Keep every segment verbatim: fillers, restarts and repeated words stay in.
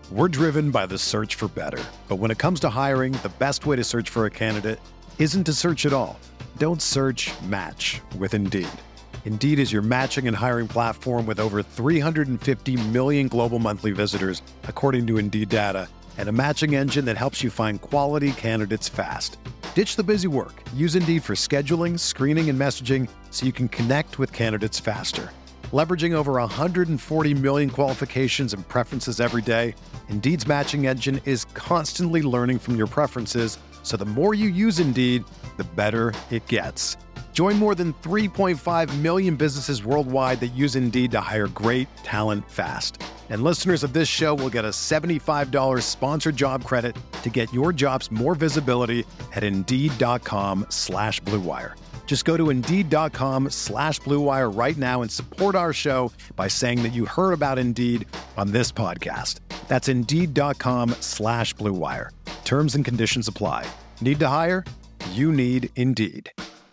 We're driven by the search for better. But when it comes to hiring, the best way to search for a candidate isn't to search at all. Don't search, match with Indeed. Indeed is your matching and hiring platform with over three hundred fifty million global monthly visitors, according to Indeed data, and a matching engine that helps you find quality candidates fast. Ditch the busy work. Use Indeed for scheduling, screening, and messaging so you can connect with candidates faster. Leveraging over one hundred forty million qualifications and preferences every day, Indeed's matching engine is constantly learning from your preferences, so the more you use Indeed, the better it gets. Join more than three point five million businesses worldwide that use Indeed to hire great talent fast. And listeners of this show will get a seventy-five dollars sponsored job credit to get your jobs more visibility at Indeed.com slash Blue Wire. Just go to Indeed.com slash Blue Wire right now and support our show by saying that you heard about Indeed on this podcast. That's Indeed.com slash Blue Wire. Terms and conditions apply. Need to hire? You need Indeed.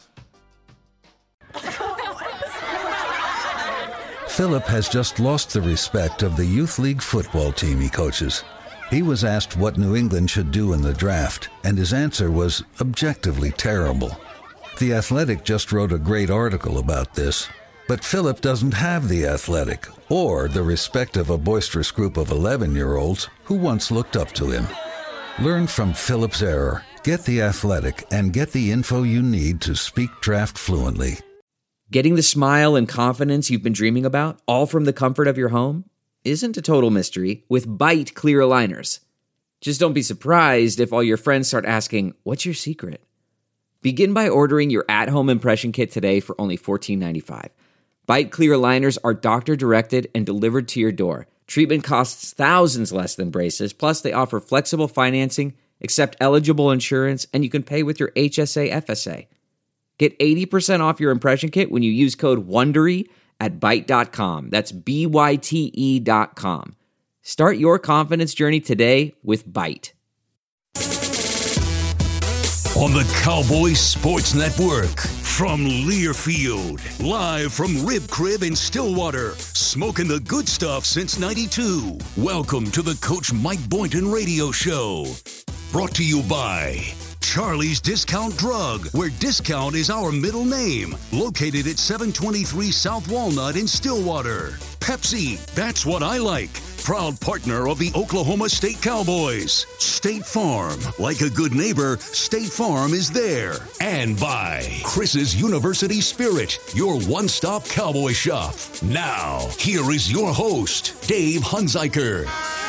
Philip has just lost the respect of the youth league football team he coaches. He was asked what New England should do in the draft, and his answer was objectively terrible. The Athletic just wrote a great article about this, but Philip doesn't have The Athletic or the respect of a boisterous group of eleven-year-olds who once looked up to him. Learn from Philip's error, get The Athletic, and get the info you need to speak draft fluently. Getting the smile and confidence you've been dreaming about, all from the comfort of your home, isn't a total mystery with Byte clear aligners. Just don't be surprised if all your friends start asking, "What's your secret?" Begin by ordering your at-home impression kit today for only fourteen ninety-five. Byte clear aligners are doctor-directed and delivered to your door. Treatment costs thousands less than braces, plus they offer flexible financing, accept eligible insurance, and you can pay with your H S A F S A. Get eighty percent off your impression kit when you use code WONDERY at byte dot com. That's B Y T E dot com. Start your confidence journey today with Byte. On the Cowboys Sports Network, from Learfield, live from Rib Crib in Stillwater, smoking the good stuff since ninety-two. Welcome to the Coach Mike Boynton Radio Show. Brought to you by Charlie's Discount Drug, where discount is our middle name. Located at seven twenty-three South Walnut in Stillwater. Pepsi, that's what I like. Proud partner of the Oklahoma State Cowboys. State Farm. Like a good neighbor, State Farm is there. And by Chris's University Spirit, your one-stop cowboy shop. Now, here is your host, Dave Hunziker.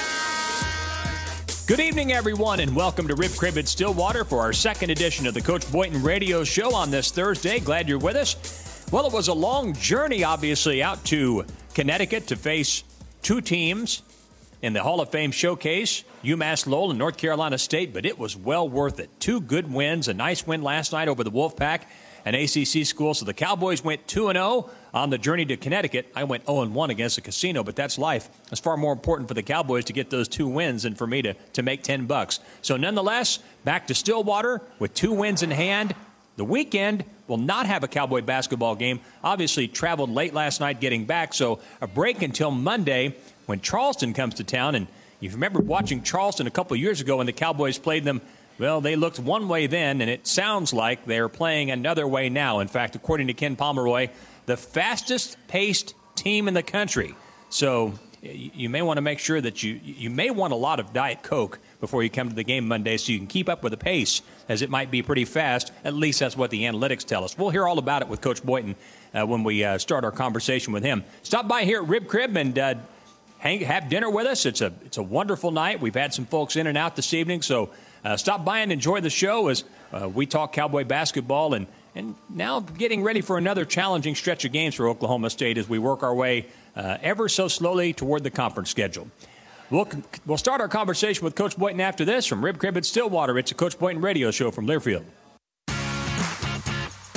Good evening, everyone, and welcome to Rib Crib at Stillwater for our second edition of the Coach Boynton Radio Show on this Thursday. Glad you're with us. Well, it was a long journey, obviously, out to Connecticut to face two teams in the Hall of Fame showcase, UMass Lowell and North Carolina State, but it was well worth it. Two good wins, a nice win last night over the Wolfpack, an A C C school. So the Cowboys went two and oh on the journey to Connecticut. I went oh and one against the Casino, but that's life. It's far more important for the Cowboys to get those two wins than for me to, to make ten bucks. So nonetheless, back to Stillwater with two wins in hand. The weekend will not have a Cowboy basketball game. Obviously traveled late last night getting back, so a break until Monday when Charleston comes to town. And you remember watching Charleston a couple years ago when the Cowboys played them. Well, they looked one way then, and it sounds like they're playing another way now. In fact, according to Ken Pomeroy, the fastest-paced team in the country. So you may want to make sure that you you may want a lot of Diet Coke before you come to the game Monday so you can keep up with the pace, as it might be pretty fast. At least that's what the analytics tell us. We'll hear all about it with Coach Boynton uh, when we uh, start our conversation with him. Stop by here at Rib Crib and uh, hang, have dinner with us. It's a it's a wonderful night. We've had some folks in and out this evening, so uh, stop by and enjoy the show as uh, we talk Cowboy basketball and, and now getting ready for another challenging stretch of games for Oklahoma State as we work our way uh, ever so slowly toward the conference schedule. We'll, we'll start our conversation with Coach Boynton after this from Rib Crib at Stillwater. It's a Coach Boynton Radio Show from Learfield.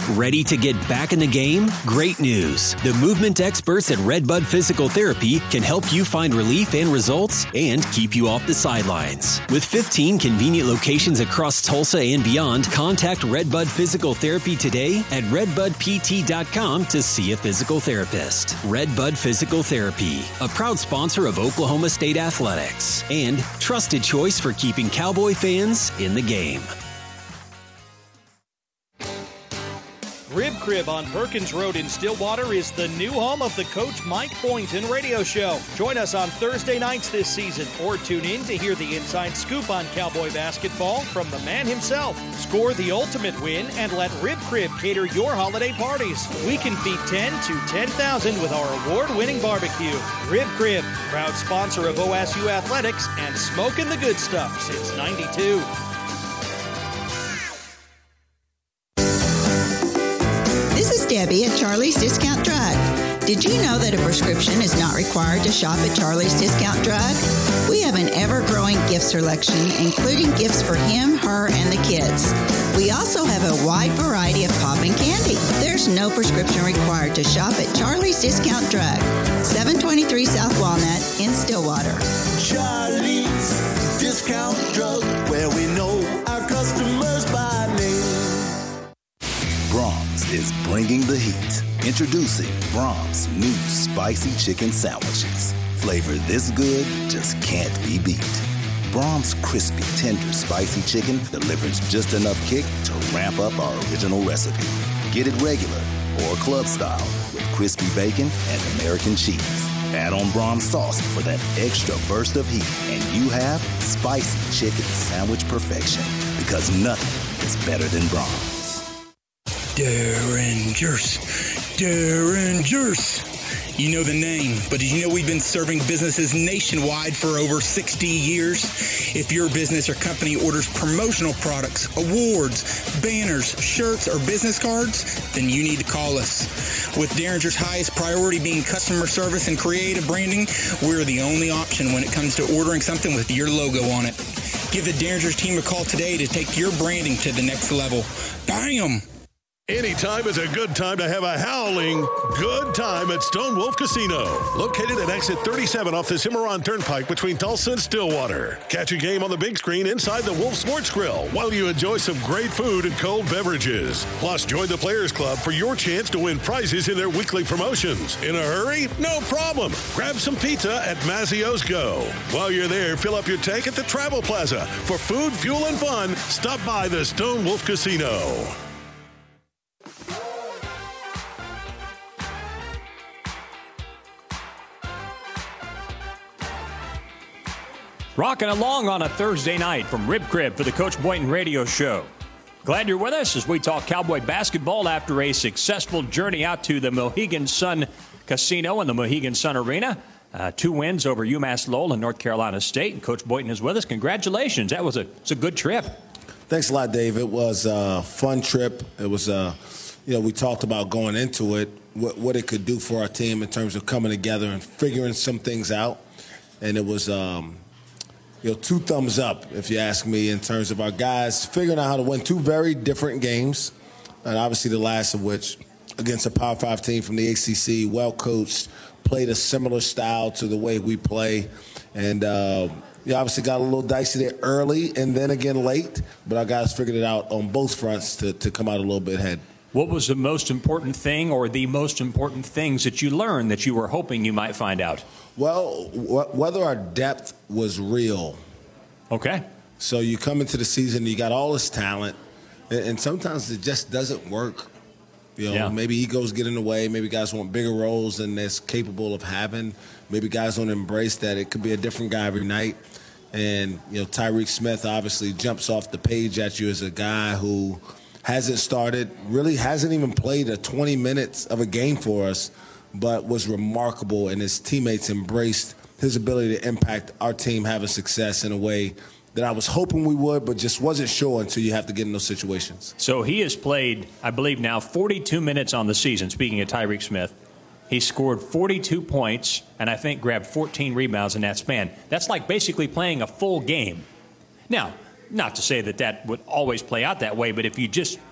Ready to get back in the game? Great news. The movement experts at Redbud Physical Therapy can help you find relief and results and keep you off the sidelines. With fifteen convenient locations across Tulsa and beyond, contact Redbud Physical Therapy today at redbud p t dot com to see a physical therapist. Redbud Physical Therapy, a proud sponsor of Oklahoma State Athletics and trusted choice for keeping Cowboy fans in the game. Rib Crib on Perkins Road in Stillwater is the new home of the Coach Mike Boynton radio show. Join us on Thursday nights this season or tune in to hear the inside scoop on Cowboy basketball from the man himself. Score the ultimate win and let Rib Crib cater your holiday parties. We can feed ten to ten thousand with our award-winning barbecue. Rib Crib, proud sponsor of O S U Athletics and smoking the good stuff since ninety-two. Debbie at Charlie's Discount Drug. Did you know that a prescription is not required to shop at Charlie's Discount Drug? We have an ever-growing gift selection, including gifts for him, her, and the kids. We also have a wide variety of popping candy. There's no prescription required to shop at Charlie's Discount Drug, seven twenty-three South Walnut in Stillwater. Charlie's Discount Drug, where we know our customers by name. Braum's is bringing the heat. Introducing Braum's new spicy chicken sandwiches. Flavor this good just can't be beat. Braum's crispy, tender, spicy chicken delivers just enough kick to ramp up our original recipe. Get it regular or club style with crispy bacon and American cheese. Add on Braum's sauce for that extra burst of heat, and you have spicy chicken sandwich perfection. Because nothing is better than Braum's. Derringers. Derringers. You know the name, but did you know we've been serving businesses nationwide for over sixty years? If your business or company orders promotional products, awards, banners, shirts, or business cards, then you need to call us. With Derringer's highest priority being customer service and creative branding, we're the only option when it comes to ordering something with your logo on it. Give the Derringer's team a call today to take your branding to the next level. Bam! Anytime is a good time to have a howling good time at Stone Wolf Casino. Located at exit thirty-seven off the Cimarron Turnpike between Tulsa and Stillwater. Catch a game on the big screen inside the Wolf Sports Grill while you enjoy some great food and cold beverages. Plus, join the Players Club for your chance to win prizes in their weekly promotions. In a hurry? No problem. Grab some pizza at Mazzio's Go. While you're there, fill up your tank at the Travel Plaza. For food, fuel, and fun, stop by the Stone Wolf Casino. Rocking along on a Thursday night from Rib Crib for the Coach Boynton Radio Show. Glad you're with us as we talk Cowboy basketball after a successful journey out to the Mohegan Sun Casino and the Mohegan Sun Arena. Uh, two wins over UMass Lowell and North Carolina State. And Coach Boynton is with us. Congratulations. That was a, it's a good trip. Thanks a lot, Dave. It was a fun trip. It was, uh, you know, we talked about going into it, what, what it could do for our team in terms of coming together and figuring some things out. And it was... Um, You know, two thumbs up, if you ask me, in terms of our guys figuring out how to win two very different games, and obviously the last of which against a Power Five team from the A C C, well-coached, played a similar style to the way we play, and uh, you obviously got a little dicey there early and then again late, but our guys figured it out on both fronts to, to come out a little bit ahead. What was the most important thing or the most important things that you learned that you were hoping you might find out? Well, wh- whether our depth was real. Okay. So you come into the season, you got all this talent, and, and sometimes it just doesn't work. You know, yeah. Maybe egos get in the way. Maybe guys want bigger roles than they're capable of having. Maybe guys don't embrace that it could be a different guy every night. And, you know, Tyreke Smith obviously jumps off the page at you as a guy who hasn't started, really hasn't even played a twenty minutes of a game for us, but was remarkable, and his teammates embraced his ability to impact our team having success in a way that I was hoping we would, but just wasn't sure until you have to get in those situations. So he has played, I believe now, forty-two minutes on the season, speaking of Tyreke Smith. He scored forty-two points and I think grabbed fourteen rebounds in that span. That's like basically playing a full game. Now, not to say that that would always play out that way, but if you just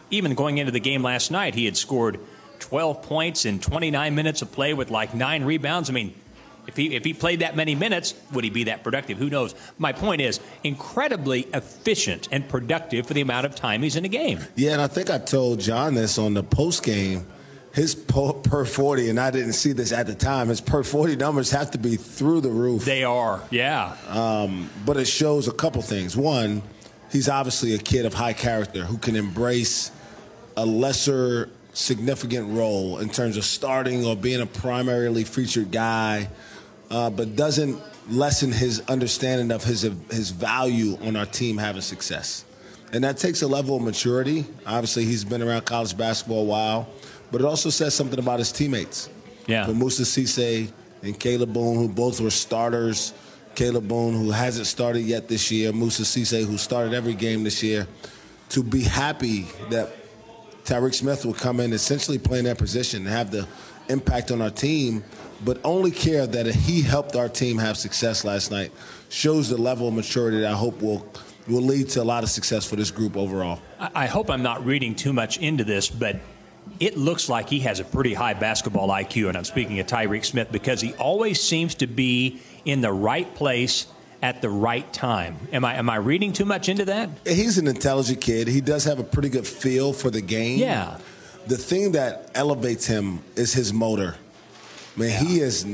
even going into the game last night, he had scored twelve points in twenty-nine minutes of play with like nine rebounds. I mean, if he if he played that many minutes, would he be that productive? Who knows? My point is, incredibly efficient and productive for the amount of time he's in a game. Yeah, and I think I told John this on the post game. His per forty, and I didn't see this at the time, his per forty numbers have to be through the roof. They are, yeah. Um, but it shows a couple things. One, he's obviously a kid of high character who can embrace a lesser significant role in terms of starting or being a primarily featured guy, uh, but doesn't lessen his understanding of his his value on our team having success. And that takes a level of maturity. Obviously, he's been around college basketball a while. But it also says something about his teammates. Yeah. For Moussa Cisse and Caleb Boone, who both were starters. Caleb Boone, who hasn't started yet this year. Moussa Cisse, who started every game this year. To be happy that Tyreke Smith will come in essentially playing that position and have the impact on our team, but only care that he helped our team have success last night, shows the level of maturity that I hope will will lead to a lot of success for this group overall. I hope I'm not reading too much into this, but it looks like he has a pretty high basketball I Q, and I'm speaking of Tyreke Smith, because he always seems to be in the right place at the right time. Am I am I reading too much into that? He's an intelligent kid. He does have a pretty good feel for the game. Yeah. The thing that elevates him is his motor. Man, yeah. He is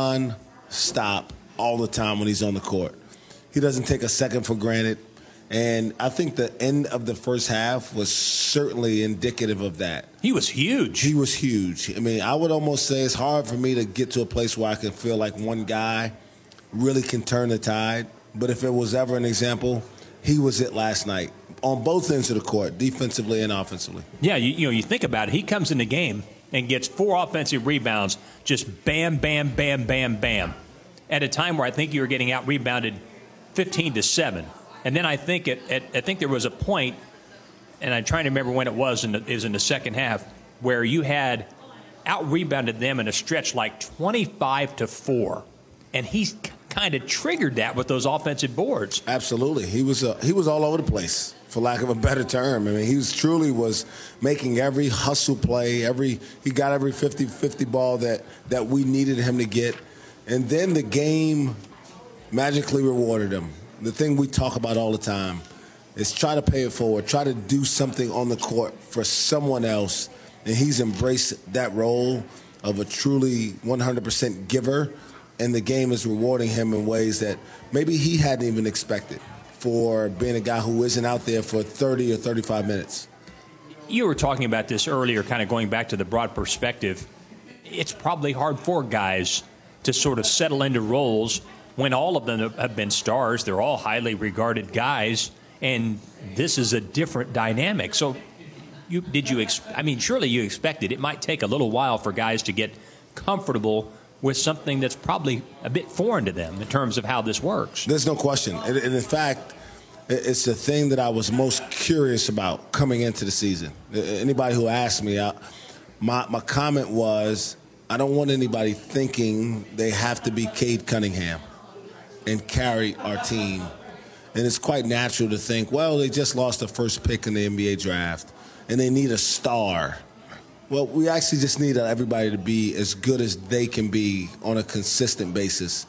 non-stop all the time when he's on the court. He doesn't take a second for granted. And I think the end of the first half was certainly indicative of that. He was huge. He was huge. I mean, I would almost say it's hard for me to get to a place where I can feel like one guy really can turn the tide. But if it was ever an example, he was it last night on both ends of the court, defensively and offensively. Yeah, you, you know, you think about it. He comes in the game and gets four offensive rebounds, just bam, bam, bam, bam, bam, at a time where I think you were getting out-rebounded fifteen to seven. And then I think it, it, I think there was a point, and I'm trying to remember when it was, in the, it was in the second half, where you had out-rebounded them in a stretch like twenty-five to four. And he's kind of triggered that with those offensive boards. Absolutely. He was uh, he was all over the place, for lack of a better term. I mean, he was truly was making every hustle play, every he got every fifty-fifty ball that, that we needed him to get. And then the game magically rewarded him. The thing we talk about all the time is try to pay it forward, try to do something on the court for someone else. And he's embraced that role of a truly one hundred percent giver. And the game is rewarding him in ways that maybe he hadn't even expected for being a guy who isn't out there for thirty or thirty-five minutes. You were talking about this earlier, kind of going back to the broad perspective. It's probably hard for guys to sort of settle into roles when all of them have been stars. They're all highly regarded guys, and this is a different dynamic. So you did you ex- I mean, surely you expected it might take a little while for guys to get comfortable with something that's probably a bit foreign to them in terms of how this works. There's no question. And in fact, it's the thing that I was most curious about coming into the season. Anybody who asked me, I, my, my comment was, I don't want anybody thinking they have to be Cade Cunningham and carry our team. And it's quite natural to think, well, they just lost the first pick in the N B A draft, and they need a star. Well, we actually just need everybody to be as good as they can be on a consistent basis.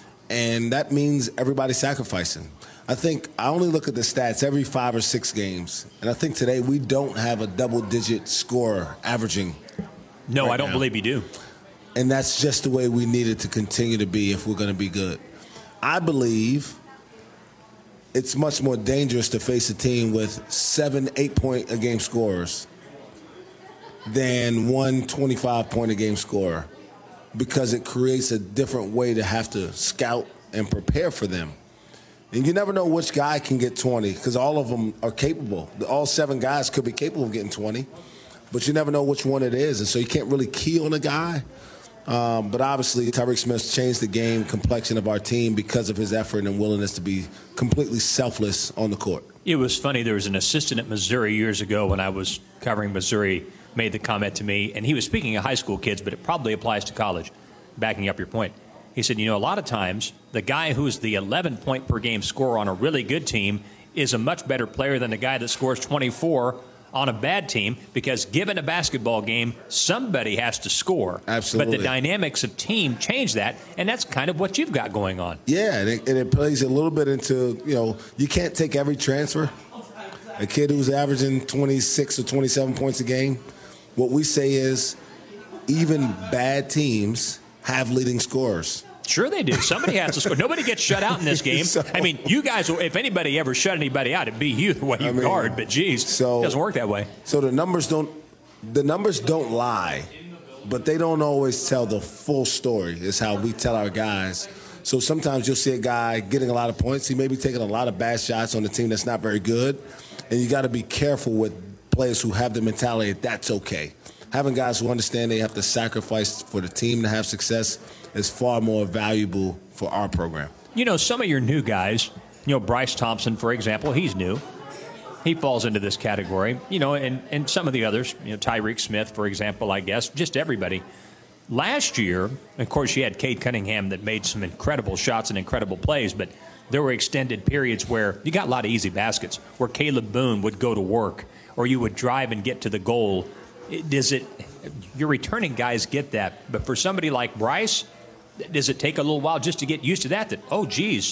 And that means everybody sacrificing. I think I only look at the stats every five or six games. And I think today we don't have a double-digit scorer averaging. No, right I don't now. believe you do. And that's just the way we need it to continue to be if we're going to be good. I believe it's much more dangerous to face a team with seven, eight-point-a-game scorers than one twenty-five-point-a-game scorer, because it creates a different way to have to scout and prepare for them. And you never know which guy can get twenty, because all of them are capable. All seven guys could be capable of getting twenty, but you never know which one it is. And so you can't really key on a guy. Um, but obviously, Tyreke Smith changed the game complexion of our team because of his effort and willingness to be completely selfless on the court. It was funny. There was an assistant at Missouri years ago when I was covering Missouri, made the comment to me, and he was speaking of high school kids, but it probably applies to college, backing up your point. He said, you know, a lot of times the guy who's the eleven-point-per-game scorer on a really good team is a much better player than the guy that scores twenty-four on a bad team because given a basketball game, somebody has to score. Absolutely. But the dynamics of team change that, and that's kind of what you've got going on. Yeah, and it, and it plays a little bit into, you know, you can't take every transfer. A kid who's averaging twenty-six or twenty-seven points a game, what we say is even bad teams have leading scorers. Sure they do. Somebody has to score. Nobody gets shut out in this game. so, I mean, you guys, if anybody ever shut anybody out, it'd be you the way you I mean, guard. But, geez, so, it doesn't work that way. So the numbers don't the numbers don't lie, but they don't always tell the full story is how we tell our guys. So sometimes you'll see a guy getting a lot of points. He may be taking a lot of bad shots on a team that's not very good. And you got to be careful with players who have the mentality that that's okay. Having guys who understand they have to sacrifice for the team to have success is far more valuable for our program. You know, some of your new guys, you know, Bryce Thompson, for example, he's new. He falls into this category. You know, and, and some of the others, you know, Tyreek Smith, for example, I guess, just everybody. Last year, of course, you had Cade Cunningham that made some incredible shots and incredible plays, but there were extended periods where you got a lot of easy baskets, where Caleb Boone would go to work, or you would drive and get to the goal. Does it, your returning guys get that, but for somebody like Bryce, does it take a little while just to get used to that, that, oh, geez,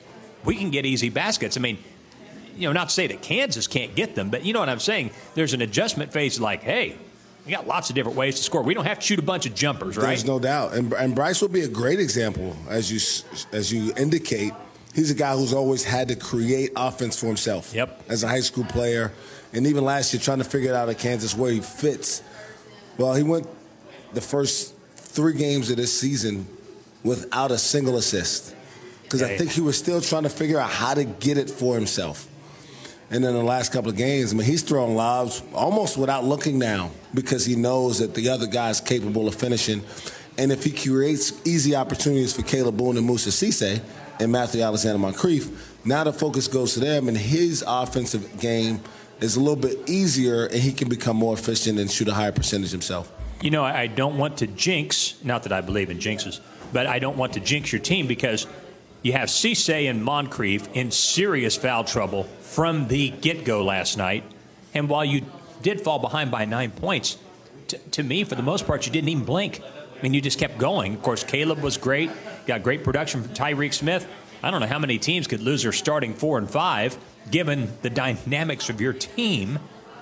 we can get easy baskets? I mean, you know, not to say that Kansas can't get them, but you know what I'm saying? There's an adjustment phase like, hey, we got lots of different ways to score. We don't have to shoot a bunch of jumpers, right? There's no doubt. And, and Bryce would be a great example, as you as you indicate. He's a guy who's always had to create offense for himself. Yep. As a high school player. And even last year, trying to figure it out at Kansas where he fits. Well, he went the first three games of this season without a single assist. Because okay. I think he was still trying to figure out how to get it for himself. And then the last couple of games, I mean, he's throwing lobs almost without looking down because he knows that the other guy's capable of finishing. And if he creates easy opportunities for Caleb Boone and Musa Cisse and Matthew Alexander-Moncrief, now the focus goes to them, and his offensive game is a little bit easier, and he can become more efficient and shoot a higher percentage himself. You know, I don't want to jinx, not that I believe in jinxes, but I don't want to jinx your team because you have Cisse and Moncrief in serious foul trouble from the get-go last night. And while you did fall behind by nine points, t- to me, for the most part, you didn't even blink. I mean, you just kept going. Of course, Caleb was great, got great production from Tyreek Smith. I don't know how many teams could lose their starting four and five, given the dynamics of your team,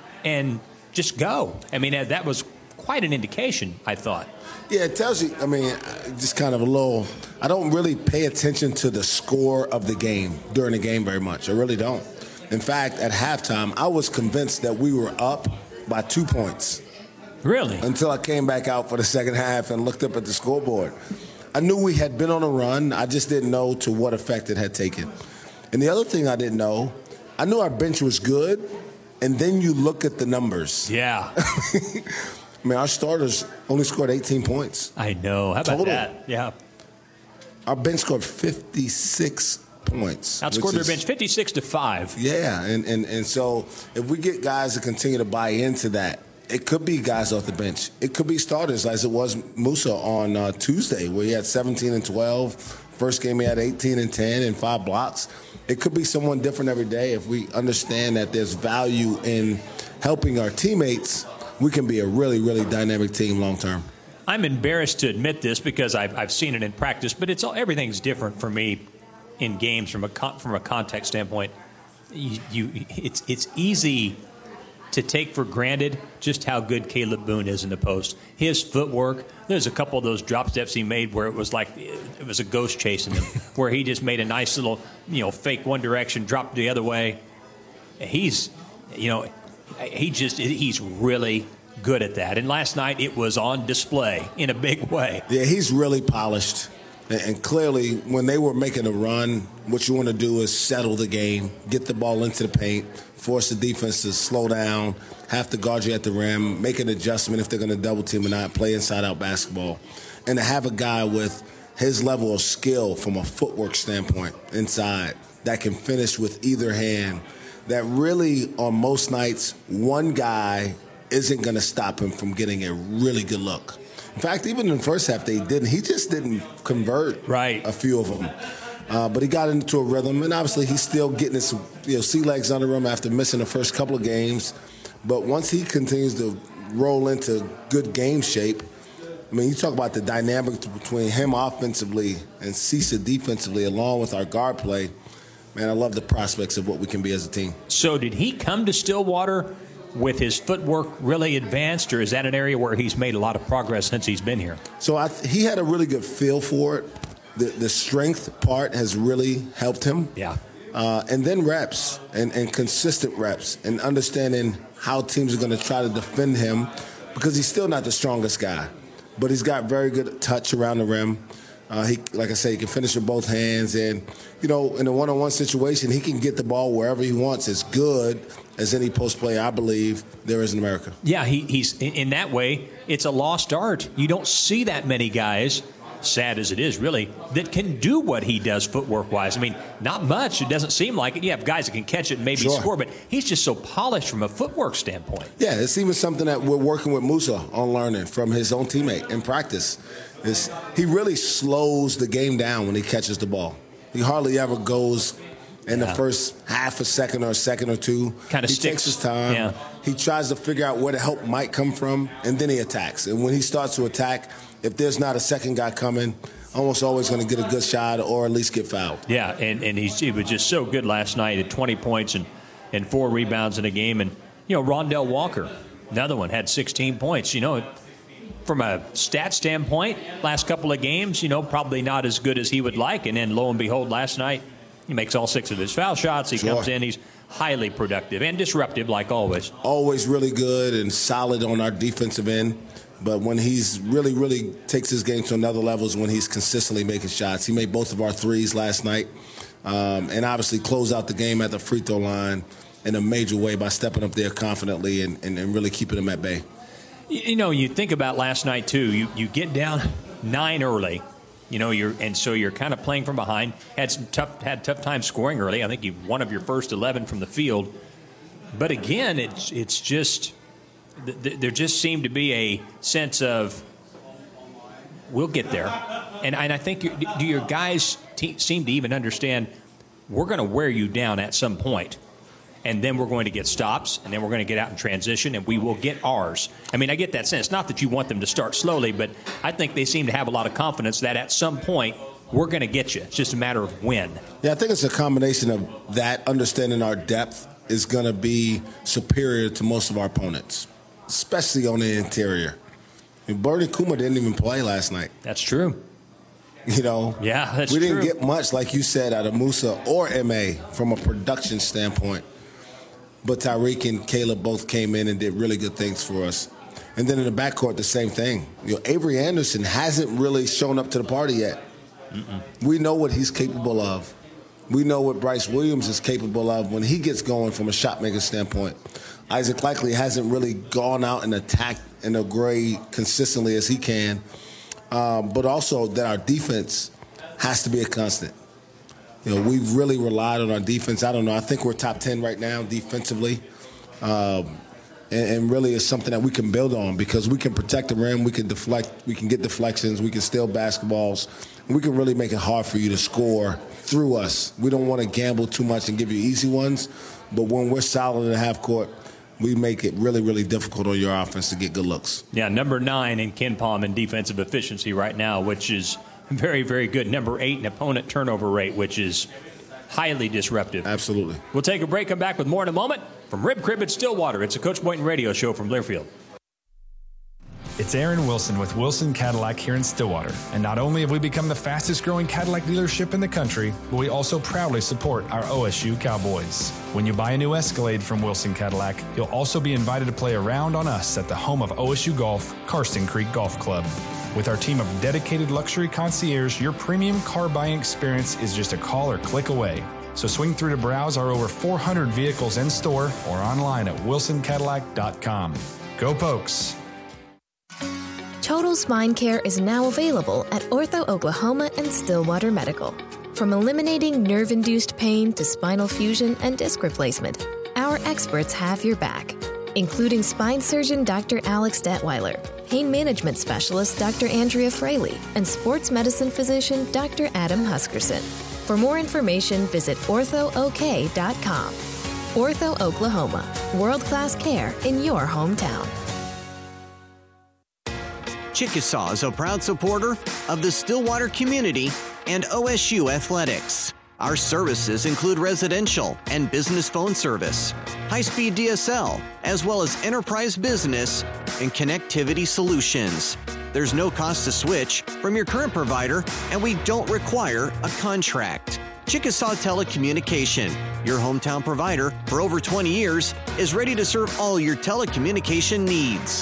and just go. I mean, that was quite an indication, I thought. Yeah, it tells you, I mean, just kind of a little, I don't really pay attention to the score of the game during the game very much. I really don't. In fact, at halftime, I was convinced that we were up by two points. Really? Until I came back out for the second half and looked up at the scoreboard. I knew we had been on a run. I just didn't know to what effect it had taken. And the other thing I didn't know, I knew our bench was good, and then you look at the numbers. Yeah. I mean, our starters only scored eighteen points. I know. How about total. that? Yeah. Our bench scored fifty-six points. Outscored their bench fifty-six to five. Yeah, and, and, and so if we get guys to continue to buy into that, it could be guys off the bench. It could be starters, as it was Musa on uh, Tuesday, where he had seventeen and twelve. First game he had eighteen and ten and five blocks. It could be someone different every day. If we understand that there's value in helping our teammates, we can be a really, really dynamic team long term. I'm embarrassed to admit this because I've, I've seen it in practice, but it's all, everything's different for me in games from a from a context standpoint. You, you it's it's easy to take for granted just how good Caleb Boone is in the post. His footwork, there's a couple of those drop steps he made where it was like it was a ghost chasing him, where he just made a nice little, you know, fake one direction, dropped the other way. He's, you know, he just, he's really good at that. And last night it was on display in a big way. Yeah, he's really polished. And clearly, when they were making a run, what you want to do is settle the game, get the ball into the paint, force the defense to slow down, have to guard you at the rim, make an adjustment if they're going to double team or not, play inside-out basketball. And to have a guy with his level of skill from a footwork standpoint inside that can finish with either hand, that really on most nights, one guy isn't going to stop him from getting a really good look. In fact, even in the first half, they didn't. He just didn't convert right. a few of them. Uh, but he got into a rhythm, and obviously he's still getting his you know, sea legs under him after missing the first couple of games. But once he continues to roll into good game shape, I mean, you talk about the dynamic between him offensively and Cisa defensively, along with our guard play. Man, I love the prospects of what we can be as a team. So did he come to Stillwater with his footwork really advanced, or is that an area where he's made a lot of progress since he's been here? So I th- he had a really good feel for it. The, the strength part has really helped him. Yeah. Uh, and then reps and, and consistent reps and understanding how teams are going to try to defend him, because he's still not the strongest guy, but he's got very good touch around the rim. Uh, he, like I say, he can finish with both hands. And, you know, in a one-on-one situation, he can get the ball wherever he wants as good as any post player, I believe, there is in America. Yeah, he, he's in that way, it's a lost art. You don't see that many guys, sad as it is, really, that can do what he does footwork-wise. I mean, not much. It doesn't seem like it. You have guys that can catch it and maybe Sure. score, but he's just so polished from a footwork standpoint. Yeah, it's even something that we're working with Musa on learning from his own teammate in practice. Is he really slows the game down when he catches the ball. He hardly ever goes in Yeah. the first half a second or a second or two. Kinda he sticks. takes his time. Yeah. He tries to figure out where the help might come from, and then he attacks. And when he starts to attack, if there's not a second guy coming, almost always going to get a good shot or at least get fouled. Yeah, and, and he's, he was just so good last night at twenty points and, and four rebounds in a game. And, you know, Rondell Walker, another one, had sixteen points. You know, from a stat standpoint, last couple of games, you know, probably not as good as he would like. And then, lo and behold, last night, he makes all six of his foul shots. He Sure. comes in, he's highly productive and disruptive, like always. Always really good and solid on our defensive end. But when he's really, really takes his game to another level is when he's consistently making shots. He made both of our threes last night, um, and obviously closed out the game at the free throw line in a major way by stepping up there confidently and, and, and really keeping them at bay. You, you know, you think about last night, too. You, you get down nine early. You know, you're and so you're kind of playing from behind. Had some tough had tough time scoring early. I think you one of your first eleven from the field. But again, it's it's just th- th- there just seemed to be a sense of we'll get there, and and I think you, do your guys te- seem to even understand we're going to wear you down at some point. And then we're going to get stops, and then we're going to get out in transition, and we will get ours. I mean, I get that sense. Not that you want them to start slowly, but I think they seem to have a lot of confidence that at some point we're going to get you. It's just a matter of when. Yeah, I think it's a combination of that, understanding our depth is going to be superior to most of our opponents, especially on the interior. I mean, Bernie Kuma didn't even play last night. That's true. You know, Yeah, that's we true. didn't get much, like you said, out of Musa or M A from a production standpoint. But Tyreek and Caleb both came in and did really good things for us. And then in the backcourt, the same thing. You know, Avery Anderson hasn't really shown up to the party yet. Mm-mm. We know what he's capable of. We know what Bryce Williams is capable of when he gets going from a shot-making standpoint. Isaac Likely hasn't really gone out and attacked in a grade consistently as he can. Um, but also that our defense has to be a constant. You know, we've really relied on our defense. I don't know. I think we're top ten right now defensively. Um, and, and really it's something that we can build on because we can protect the rim, we can deflect, we can get deflections, we can steal basketballs. We can really make it hard for you to score through us. We don't want to gamble too much and give you easy ones. But when we're solid in the half court, we make it really, really difficult on your offense to get good looks. Yeah, number nine in KenPom in defensive efficiency right now, which is very, very good. Number eight in opponent turnover rate, which is highly disruptive. Absolutely. We'll take a break, come back with more in a moment. From Rib Crib at Stillwater, it's a Coach Boynton radio show from Learfield. It's Aaron Wilson with Wilson Cadillac here in Stillwater. And not only have we become the fastest growing Cadillac dealership in the country, but we also proudly support our O S U Cowboys. When you buy a new Escalade from Wilson Cadillac, you'll also be invited to play around on us at the home of O S U Golf, Karsten Creek Golf Club. With our team of dedicated luxury concierge, your premium car buying experience is just a call or click away. So swing through to browse our over four hundred vehicles in store or online at wilson cadillac dot com. Go Pokes! Total Spine Care is now available at Ortho Oklahoma and Stillwater Medical. From eliminating nerve-induced pain to spinal fusion and disc replacement, our experts have your back, including spine surgeon Doctor Alex Detweiler, pain management specialist Doctor Andrea Fraley, and sports medicine physician Doctor Adam Huskerson. For more information, visit ortho o k dot com. Ortho Oklahoma, world-class care in your hometown. Chickasaw is a proud supporter of the Stillwater community and O S U athletics. Our services include residential and business phone service, high-speed D S L, as well as enterprise business and connectivity solutions. There's no cost to switch from your current provider, and we don't require a contract. Chickasaw Telecommunication, your hometown provider for over twenty years, is ready to serve all your telecommunication needs.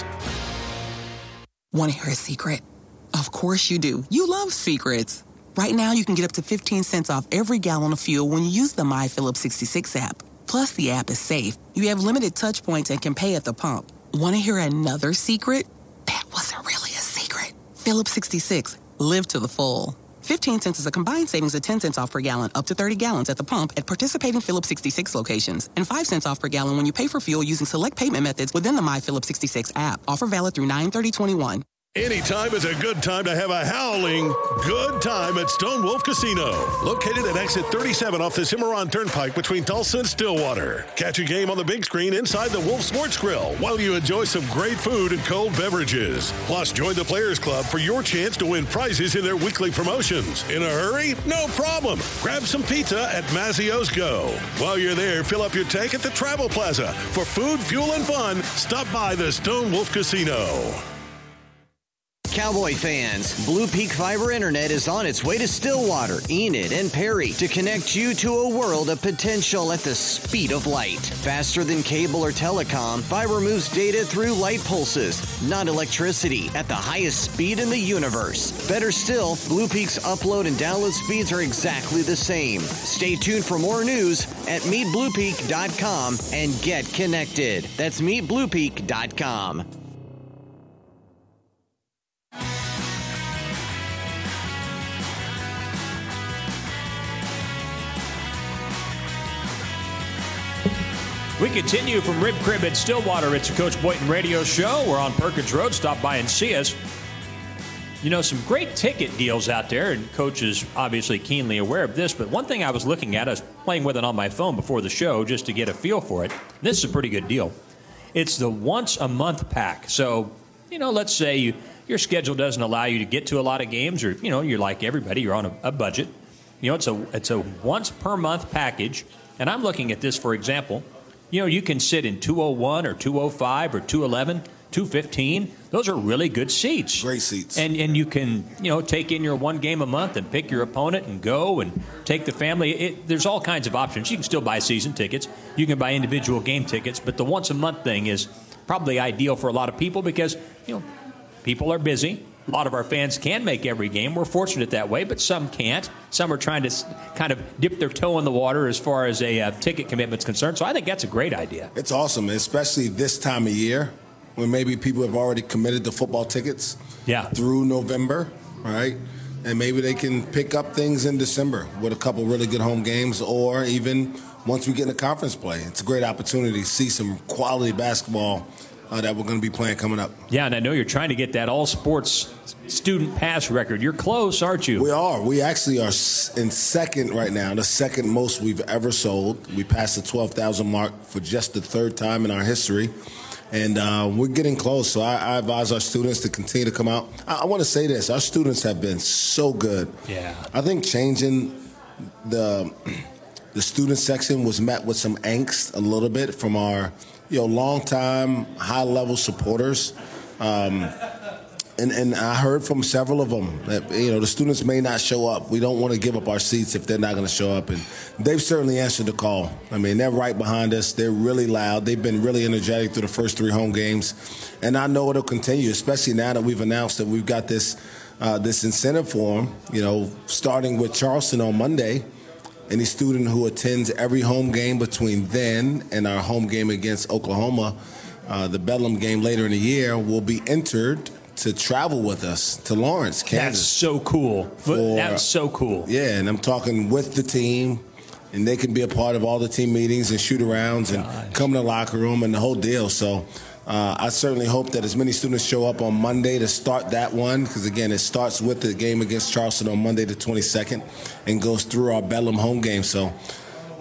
Want to hear a secret? Of course you do. You love secrets. Right now, you can get up to fifteen cents off every gallon of fuel when you use the My Phillips sixty-six app. Plus, the app is safe. You have limited touch points and can pay at the pump. Want to hear another secret? That wasn't really a secret. Phillips sixty-six. Live to the full. fifteen cents is a combined savings of ten cents off per gallon, up to thirty gallons at the pump at participating Phillips sixty-six locations, and five cents off per gallon when you pay for fuel using select payment methods within the My Phillips sixty-six app. Offer valid through nine thirty twenty-one. Anytime is a good time to have a howling good time at Stone Wolf Casino. Located at exit thirty-seven off the Cimarron Turnpike between Tulsa and Stillwater. Catch a game on the big screen inside the Wolf Sports Grill while you enjoy some great food and cold beverages. Plus, join the Players Club for your chance to win prizes in their weekly promotions. In a hurry? No problem. Grab some pizza at Mazzio's Go. While you're there, fill up your tank at the Travel Plaza. For food, fuel, and fun, stop by the Stone Wolf Casino. Cowboy fans, Blue Peak Fiber Internet is on its way to Stillwater, Enid, and Perry to connect you to a world of potential at the speed of light. Faster than cable or telecom, fiber moves data through light pulses, not electricity, at the highest speed in the universe. Better still, Blue Peak's upload and download speeds are exactly the same. Stay tuned for more news at meet blue peak dot com and get connected. That's meet blue peak dot com. We continue from Rib Crib at Stillwater. It's a Coach Boynton radio show. We're on Perkins Road. Stop by and see us. You know, some great ticket deals out there, and Coach is obviously keenly aware of this. But one thing I was looking at, I was playing with it on my phone before the show just to get a feel for it. This is a pretty good deal. It's the once-a-month pack. So, you know, let's say you, your schedule doesn't allow you to get to a lot of games, or, you know, you're like everybody, you're on a, a budget. You know, it's a it's a once-per-month package. And I'm looking at this, for example. You know, you can sit in two oh one or two oh five or two eleven, two fifteen. Those are really good seats. Great seats. And and you can, you know, take in your one game a month and pick your opponent and go and take the family. It, there's all kinds of options. You can still buy season tickets. You can buy individual game tickets. But the once-a-month thing is probably ideal for a lot of people because, you know, people are busy. A lot of our fans can make every game. We're fortunate that way, but some can't. Some are trying to kind of dip their toe in the water as far as a uh, ticket commitment is concerned. So I think that's a great idea. It's awesome, especially this time of year when maybe people have already committed to football tickets yeah. through November, right? And maybe they can pick up things in December with a couple really good home games, or even once we get into conference play. It's a great opportunity to see some quality basketball Uh, that we're going to be playing coming up. Yeah, and I know you're trying to get that all-sports student pass record. You're close, aren't you? We are. We actually are in second right now, the second most we've ever sold. We passed the twelve thousand mark for just the third time in our history. And uh, we're getting close, so I, I advise our students to continue to come out. I, I want to say this. Our students have been so good. Yeah. I think changing the the student section was met with some angst a little bit from our you know, long-time, high-level supporters. Um, and, and I heard from several of them that, you know, the students may not show up. We don't want to give up our seats if they're not going to show up. And they've certainly answered the call. I mean, they're right behind us. They're really loud. They've been really energetic through the first three home games. And I know it'll continue, especially now that we've announced that we've got this, uh, this incentive for them, you know, starting with Charleston on Monday. Any student who attends every home game between then and our home game against Oklahoma, uh, the Bedlam game later in the year, will be entered to travel with us to Lawrence, Kansas. That's so cool. For, That's so cool. Yeah, and I'm talking with the team, and they can be a part of all the team meetings and shoot-arounds and Gosh. come to the locker room and the whole deal. So uh, I certainly hope that as many students show up on Monday to start that one, because, again, it starts with the game against Charleston on Monday the twenty-second and goes through our Bedlam home game. So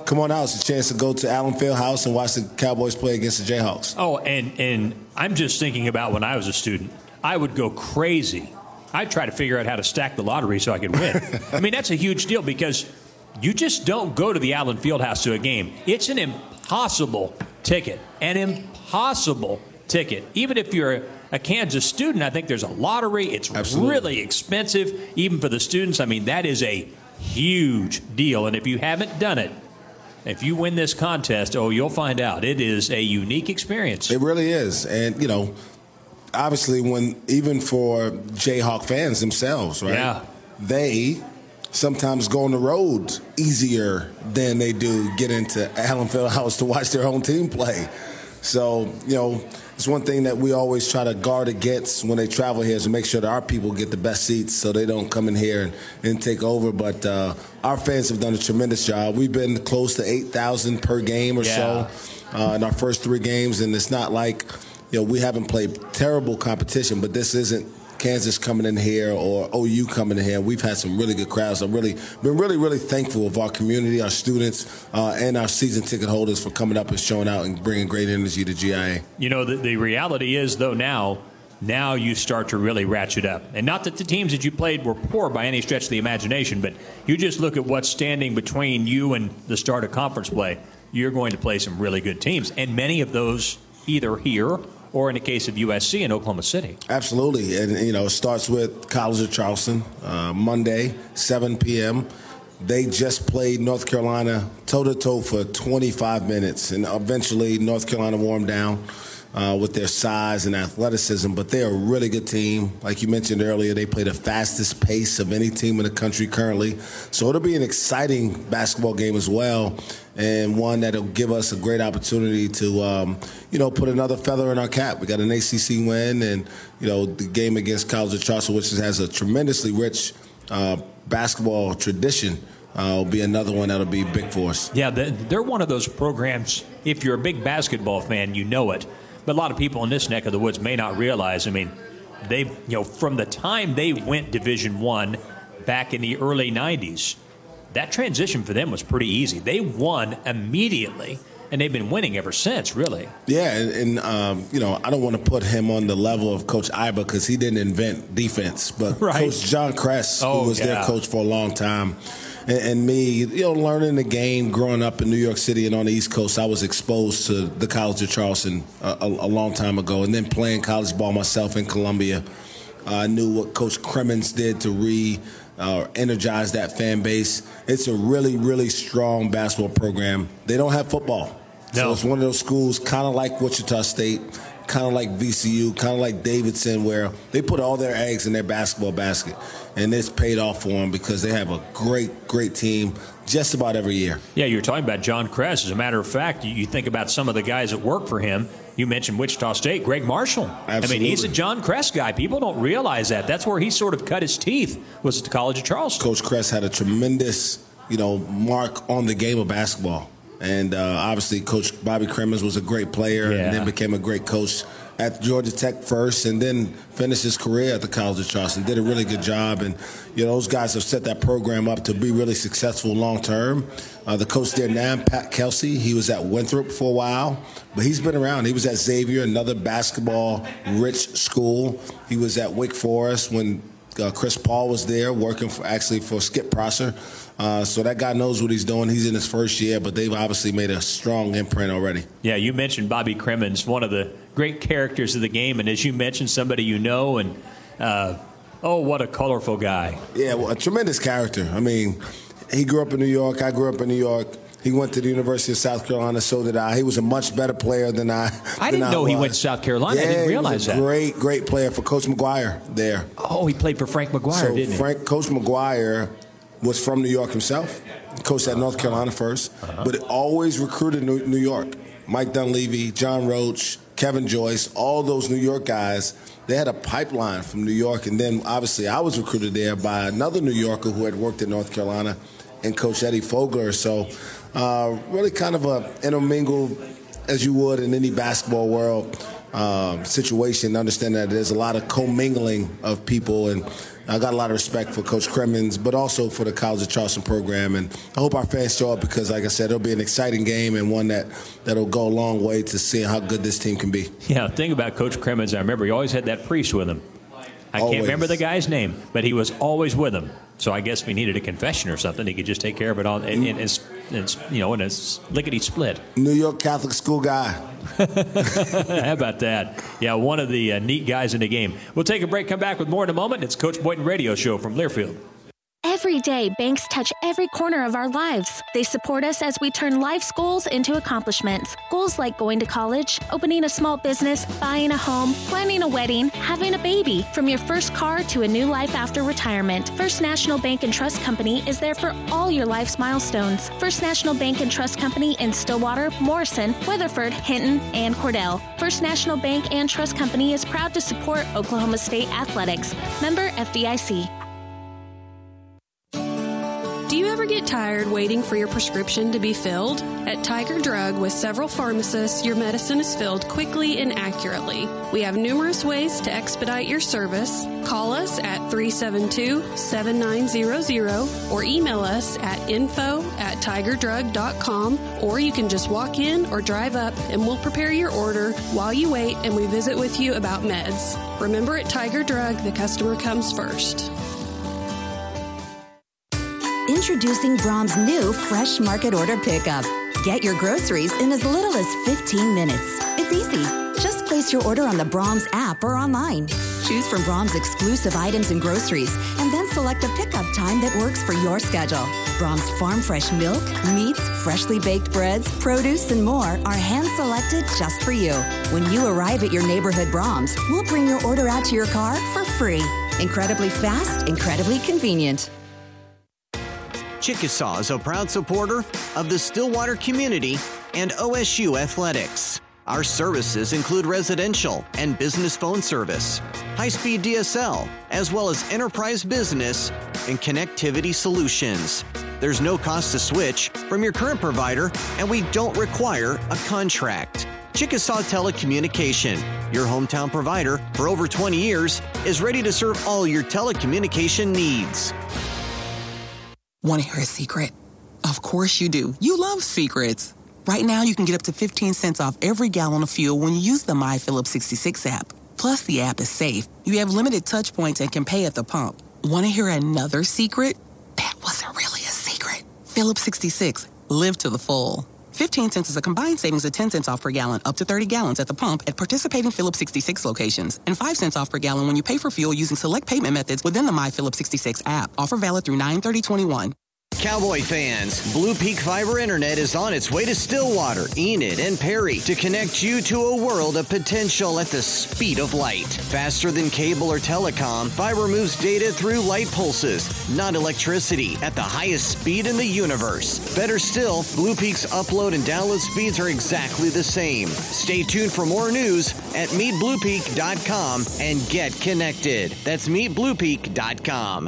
come on out. It's a chance to go to Allen Fieldhouse and watch the Cowboys play against the Jayhawks. Oh, and, and I'm just thinking about when I was a student. I would go crazy. I'd try to figure out how to stack the lottery so I could win. I mean, that's a huge deal because you just don't go to the Allen Fieldhouse to a game. It's an impossible ticket. An impossible ticket. Even if you're a, a Kansas student, I think there's a lottery. It's Absolutely. really expensive, even for the students. I mean, that is a huge deal. And if you haven't done it, if you win this contest, oh, you'll find out. It is a unique experience. It really is. And, you know, obviously, when even for Jayhawk fans themselves, right? Yeah. They sometimes go on the road easier than they do get into Allen Fieldhouse to watch their home team play. So, you know, it's one thing that we always try to guard against when they travel here is to make sure that our people get the best seats so they don't come in here and, and take over. But uh, our fans have done a tremendous job. We've been close to eight thousand per game or yeah. so uh, in our first three games, and it's not like, you know, we haven't played terrible competition, but this isn't Kansas coming in here or O U coming in here. We've had some really good crowds. I've really been really, really thankful of our community, our students, uh, and our season ticket holders for coming up and showing out and bringing great energy to G I A. You know, the, the reality is, though, now, now you start to really ratchet up. And not that the teams that you played were poor by any stretch of the imagination, but you just look at what's standing between you and the start of conference play. You're going to play some really good teams, and many of those either here or in the case of U S C in Oklahoma City. Absolutely. And, you know, it starts with College of Charleston, uh, Monday, seven p.m. They just played North Carolina toe-to-toe for twenty-five minutes, and eventually North Carolina wore them down uh, with their size and athleticism. But they're a really good team. Like you mentioned earlier, they play the fastest pace of any team in the country currently. So it'll be an exciting basketball game as well, and one that'll give us a great opportunity to, um, you know, put another feather in our cap. We got an A C C win, and, you know, the game against College of Charleston, which has a tremendously rich uh, basketball tradition, uh, will be another one that'll be big for us. Yeah, they're one of those programs, if you're a big basketball fan, you know it. But a lot of people in this neck of the woods may not realize, I mean, they, you know, from the time they went Division One back in the early nineties, that transition for them was pretty easy. They won immediately, and they've been winning ever since, really. Yeah, and, and um, you know, I don't want to put him on the level of Coach Iba because he didn't invent defense, but right. Coach John Kress, oh, who was yeah. their coach for a long time, and, and me, you know, learning the game, growing up in New York City and on the East Coast, I was exposed to the College of Charleston a, a, a long time ago, and then playing college ball myself in Columbia. Uh, I knew what Coach Crimmins did to re- uh, energize that fan base. It's a really, really strong basketball program. They don't have football. No. So it's one of those schools kind of like Wichita State, kind of like V C U, kind of like Davidson, where they put all their eggs in their basketball basket. And it's paid off for them because they have a great, great team just about every year. Yeah, you're talking about John Kress. As a matter of fact, you think about some of the guys that work for him. You mentioned Wichita State, Greg Marshall. Absolutely. I mean, he's a John Kress guy. People don't realize that. That's where he sort of cut his teeth, was at the College of Charleston. Coach Kress had a tremendous, you know, mark on the game of basketball. And uh, obviously, Coach Bobby Crimmins was a great player yeah. and then became a great coach at Georgia Tech first and then finished his career at the College of Charleston. Did a really good job. And, you know, those guys have set that program up to be really successful long term. Uh, the coach there now, Pat Kelsey, he was at Winthrop for a while, but he's been around. He was at Xavier, another basketball-rich school. He was at Wake Forest when uh, Chris Paul was there, working for actually for Skip Prosser. Uh, so that guy knows what he's doing. He's in his first year, but they've obviously made a strong imprint already. Yeah, you mentioned Bobby Crimmins, one of the great characters of the game, and as you mentioned, somebody you know, and uh, oh, what a colorful guy. Yeah, well, a tremendous character. I mean, he grew up in New York. I grew up in New York. He went to the University of South Carolina, so did I. He was a much better player than I. I didn't than know I he went to South Carolina. Yeah, I didn't realize he was a that. Great, great player for Coach McGuire there. Oh, he played for Frank McGuire, so didn't he? Frank, Coach McGuire was from New York himself. Coached at North Carolina first, uh-huh. but always recruited New, New York. Mike Dunleavy, John Roach, Kevin Joyce, all those New York guys, they had a pipeline from New York. And then, obviously, I was recruited there by another New Yorker who had worked in North Carolina and Coach Eddie Fogler. So uh, really kind of a intermingled as you would in any basketball world um, situation, understand that there's a lot of commingling of people, and I got a lot of respect for Coach Cremins, but also for the College of Charleston program, and I hope our fans show up because, like I said, it'll be an exciting game and one that, that'll go a long way to seeing how good this team can be. Yeah, the thing about Coach Cremins, I remember he always had that priest with him. I Always. can't remember the guy's name, but he was always with him. So I guess if he needed a confession or something, he could just take care of it all in, in, in, in you know, in a lickety split. New York Catholic school guy. How about that? Yeah, one of the uh, neat guys in the game. We'll take a break, come back with more in a moment. It's Coach Boynton Radio Show from Learfield. Every day, banks touch every corner of our lives. They support us as we turn life's goals into accomplishments. Goals like going to college, opening a small business, buying a home, planning a wedding, having a baby. From your first car to a new life after retirement, First National Bank and Trust Company is there for all your life's milestones. First National Bank and Trust Company in Stillwater, Morrison, Weatherford, Hinton, and Cordell. First National Bank and Trust Company is proud to support Oklahoma State athletics. Member F D I C. Do you ever get tired waiting for your prescription to be filled? At Tiger Drug, with several pharmacists, your medicine is filled quickly and accurately. We have numerous ways to expedite your service. Call us at three seven two, seven nine zero zero or email us at info at tiger drug dot com, or you can just walk in or drive up and we'll prepare your order while you wait and we visit with you about meds. Remember, at Tiger Drug, the customer comes first. Introducing Brahms' new Fresh Market Order Pickup. Get your groceries in as little as fifteen minutes. It's easy. Just place your order on the Brahms app or online. Choose from Brahms' exclusive items and groceries, and then select a pickup time that works for your schedule. Brahms' farm fresh milk, meats, freshly baked breads, produce, and more are hand-selected just for you. When you arrive at your neighborhood Brahms, we'll bring your order out to your car for free. Incredibly fast, incredibly convenient. Chickasaw is a proud supporter of the Stillwater community and O S U athletics. Our services include residential and business phone service, high-speed D S L, as well as enterprise business and connectivity solutions. There's no cost to switch from your current provider, and we don't require a contract. Chickasaw Telecommunication, your hometown provider for over twenty years, is ready to serve all your telecommunication needs. Want to hear a secret? Of course you do. You love secrets. Right now, you can get up to fifteen cents off every gallon of fuel when you use the My Phillips sixty-six app. Plus, the app is safe. You have limited touch points and can pay at the pump. Want to hear another secret? That wasn't really a secret. Phillips sixty-six. Live to the full. fifteen cents is a combined savings of ten cents off per gallon, up to thirty gallons at the pump at participating Phillips sixty-six locations, and five cents off per gallon when you pay for fuel using select payment methods within the My Phillips sixty-six app. Offer valid through nine thirty twenty-one. Cowboy fans, Blue Peak Fiber Internet is on its way to Stillwater, Enid, and Perry to connect you to a world of potential at the speed of light. Faster than cable or telecom, fiber moves data through light pulses, not electricity, at the highest speed in the universe. Better still, Blue Peak's upload and download speeds are exactly the same. Stay tuned for more news at meet blue peak dot com and get connected. That's meet blue peak dot com.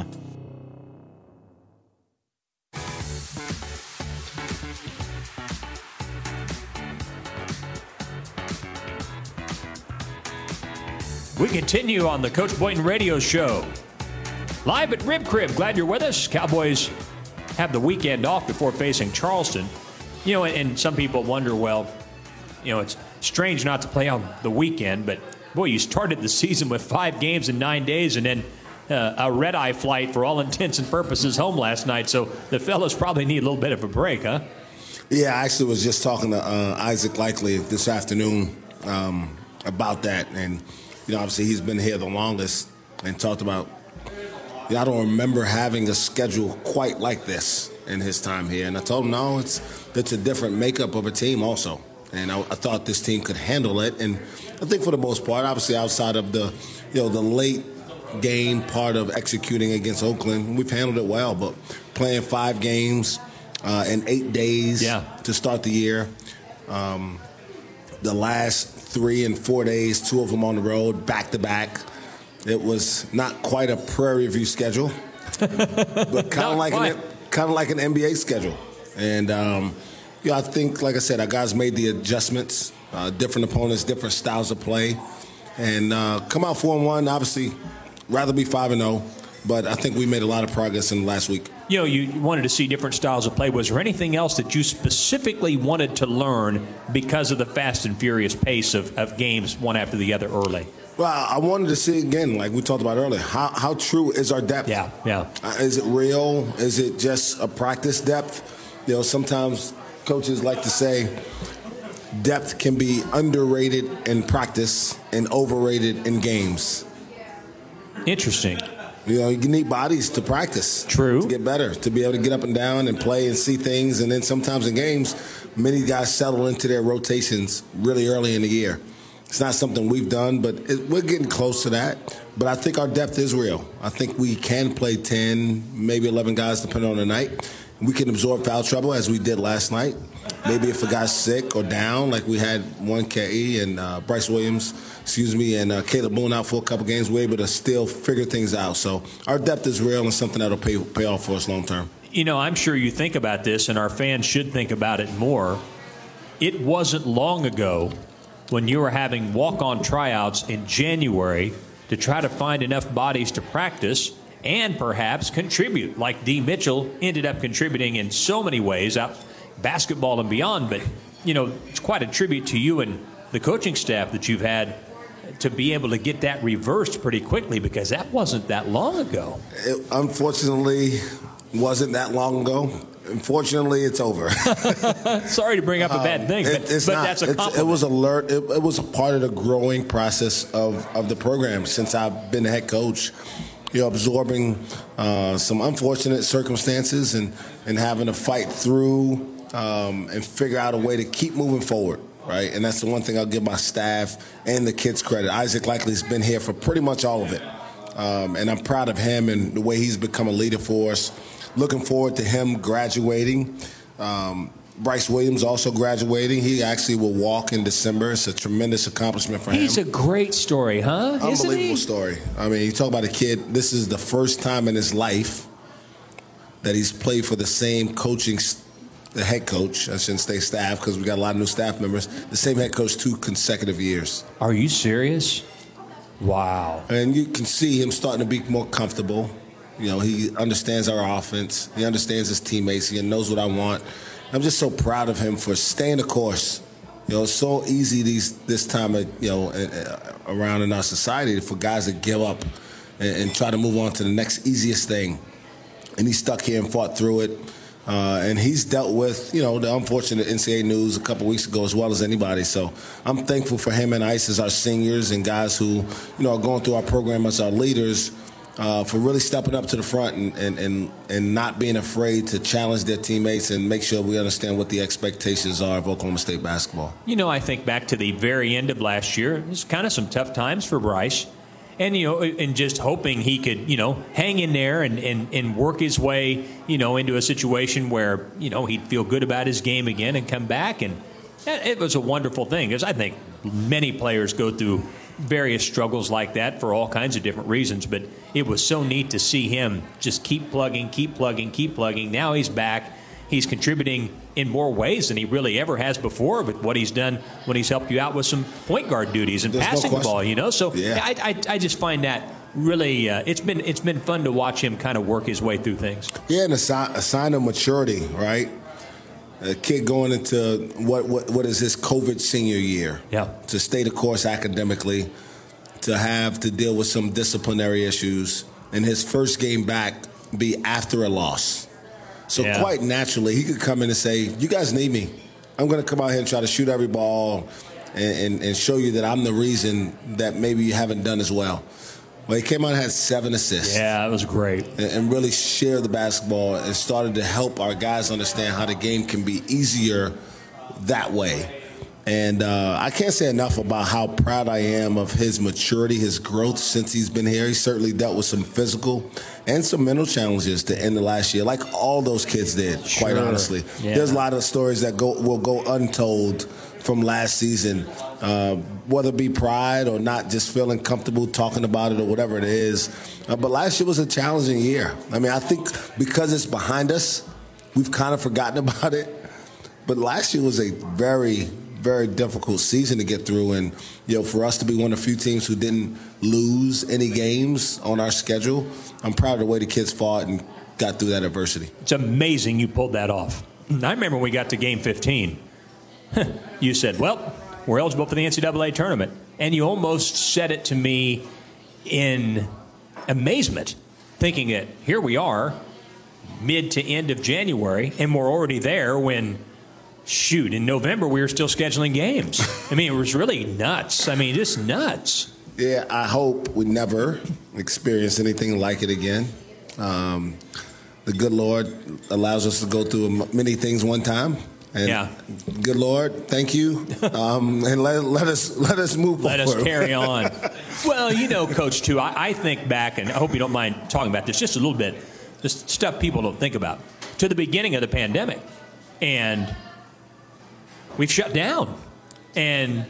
We continue on the Coach Boynton Radio Show. Live at Rib Crib. Glad you're with us. Cowboys have the weekend off before facing Charleston. You know, and, and some people wonder, well, you know, it's strange not to play on the weekend, but boy, you started the season with five games in nine days and then uh, a red-eye flight for all intents and purposes home last night. So the fellas probably need a little bit of a break, huh? Yeah, I actually was just talking to uh, Isaac Likely this afternoon um, about that, and you know, obviously he's been here the longest and talked about, you know, I don't remember having a schedule quite like this in his time here. And I told him, no, it's it's a different makeup of a team also. And I, I thought this team could handle it. And I think for the most part, obviously outside of the, you know, the late game part of executing against Oakland, we've handled it well. But playing five games uh, in eight days yeah. to start the year, um, the last three and four days, two of them on the road, back-to-back. It was not quite a Prairie View schedule, but kind of like an kind of like an N B A schedule. And um, Yeah, I think, like I said, our guys made the adjustments, uh, different opponents, different styles of play, and uh, come out four and one. Obviously, rather be five and zero, but I think we made a lot of progress in the last week. You know, you wanted to see different styles of play. Was there anything else that you specifically wanted to learn because of the fast and furious pace of, of games one after the other early? Well, I wanted to see, again, like we talked about earlier, how, how true is our depth? Yeah, yeah. Uh, is it real? Is it just a practice depth? You know, sometimes coaches like to say depth can be underrated in practice and overrated in games. Interesting. You know, you need bodies to practice. True. To get better, to be able to get up and down and play and see things. And then sometimes in games, many guys settle into their rotations really early in the year. It's not something we've done, but it, we're getting close to that. But I think our depth is real. I think we can play ten, maybe eleven guys, depending on the night. We can absorb foul trouble, as we did last night. Maybe if a guy's sick or down, like we had one K E and uh, Bryce Williams, excuse me, and uh, Caleb Boone out for a couple games, we're able to still figure things out. So our depth is real and something that'll pay, pay off for us long term. You know, I'm sure you think about this, and our fans should think about it more. It wasn't long ago when you were having walk-on tryouts in January to try to find enough bodies to practice and perhaps contribute, like D. Mitchell ended up contributing in so many ways, out basketball and beyond. But, you know, it's quite a tribute to you and the coaching staff that you've had to be able to get that reversed pretty quickly, because that wasn't that long ago. It unfortunately wasn't that long ago. Unfortunately, it's over. Sorry to bring up a bad thing, but, um, it, it's but not. that's a compliment. It's, it was alert. It, it was a part of the growing process of, of the program since I've been the head coach. You know, absorbing uh, some unfortunate circumstances and, and having to fight through um, and figure out a way to keep moving forward, right? And that's the one thing I'll give my staff and the kids credit. Isaac Likely's been here for pretty much all of it. Um, and I'm proud of him and the way he's become a leader for us. Looking forward to him graduating. Um, Bryce Williams also graduating. He actually will walk in December. It's a tremendous accomplishment for him. He's a great story, huh? Unbelievable Isn't he? story. I mean, you talk about a kid, this is the first time in his life that he's played for the same coaching, the head coach, I shouldn't say staff because we got a lot of new staff members, the same head coach two consecutive years. Are you serious? Wow. And you can see him starting to be more comfortable. You know, he understands our offense. He understands his teammates. He knows what I want. I'm just so proud of him for staying the course. You know, it's so easy these this time of, you know, around in our society for guys to give up and, and try to move on to the next easiest thing. And he stuck here and fought through it. Uh, and he's dealt with, you know, the unfortunate N C double A news a couple weeks ago as well as anybody. So I'm thankful for him and Ice as our seniors and guys who, you know, are going through our program as our leaders. Uh, for really stepping up to the front and, and, and, and not being afraid to challenge their teammates and make sure we understand what the expectations are of Oklahoma State basketball. You know, I think back to the very end of last year, it was kind of some tough times for Bryce. And, you know, and just hoping he could, you know, hang in there and, and, and work his way, you know, into a situation where, you know, he'd feel good about his game again and come back. And it was a wonderful thing, because I think many players go through various struggles like that for all kinds of different reasons, but it was so neat to see him just keep plugging, keep plugging, keep plugging. Now he's back. He's contributing in more ways than he really ever has before with what he's done when he's helped you out with some point guard duties and There's passing no the ball, you know? So yeah. I, I, I just find that really, uh, it's been it's been fun to watch him kind of work his way through things. Yeah, and a sign, a sign of maturity, right? A kid going into what, what what is his COVID senior year. Yeah. To stay the course academically, to have to deal with some disciplinary issues, and his first game back be after a loss. So Yeah. quite naturally, he could come in and say, you guys need me. I'm going to come out here and try to shoot every ball and, and, and show you that I'm the reason that maybe you haven't done as well. Well, he came out and had seven assists. Yeah, that was great. And, and really shared the basketball and started to help our guys understand how the game can be easier that way. And uh, I can't say enough about how proud I am of his maturity, his growth since he's been here. He certainly dealt with some physical and some mental challenges to end the last year, like all those kids did, quite Sure. honestly. Yeah. There's a lot of stories that go will go untold from last season, uh, whether it be pride or not just feeling comfortable talking about it or whatever it is. Uh, but last year was a challenging year. I mean, I think because it's behind us, we've kind of forgotten about it. but last year was a very, very difficult season to get through. And, you know, for us to be one of the few teams who didn't lose any games on our schedule, I'm proud of the way the kids fought and got through that adversity. It's amazing you pulled that off. I remember when we got to game fifteen. You said, well, we're eligible for the N C double A tournament. And you almost said it to me in amazement, thinking that here we are, mid to end of January, and we're already there when, shoot, in November we were still scheduling games. I mean, it was really nuts. I mean, just nuts. Yeah, I hope we never experience anything like it again. Um, the good Lord allows us to go through many things one time. And yeah. Good Lord, thank you. Um, and let, let us let us move let forward. Let us carry on. Well, you know, Coach, too, I, I think back, and I hope you don't mind talking about this just a little bit, just stuff people don't think about, to the beginning of the pandemic. And we've shut down. And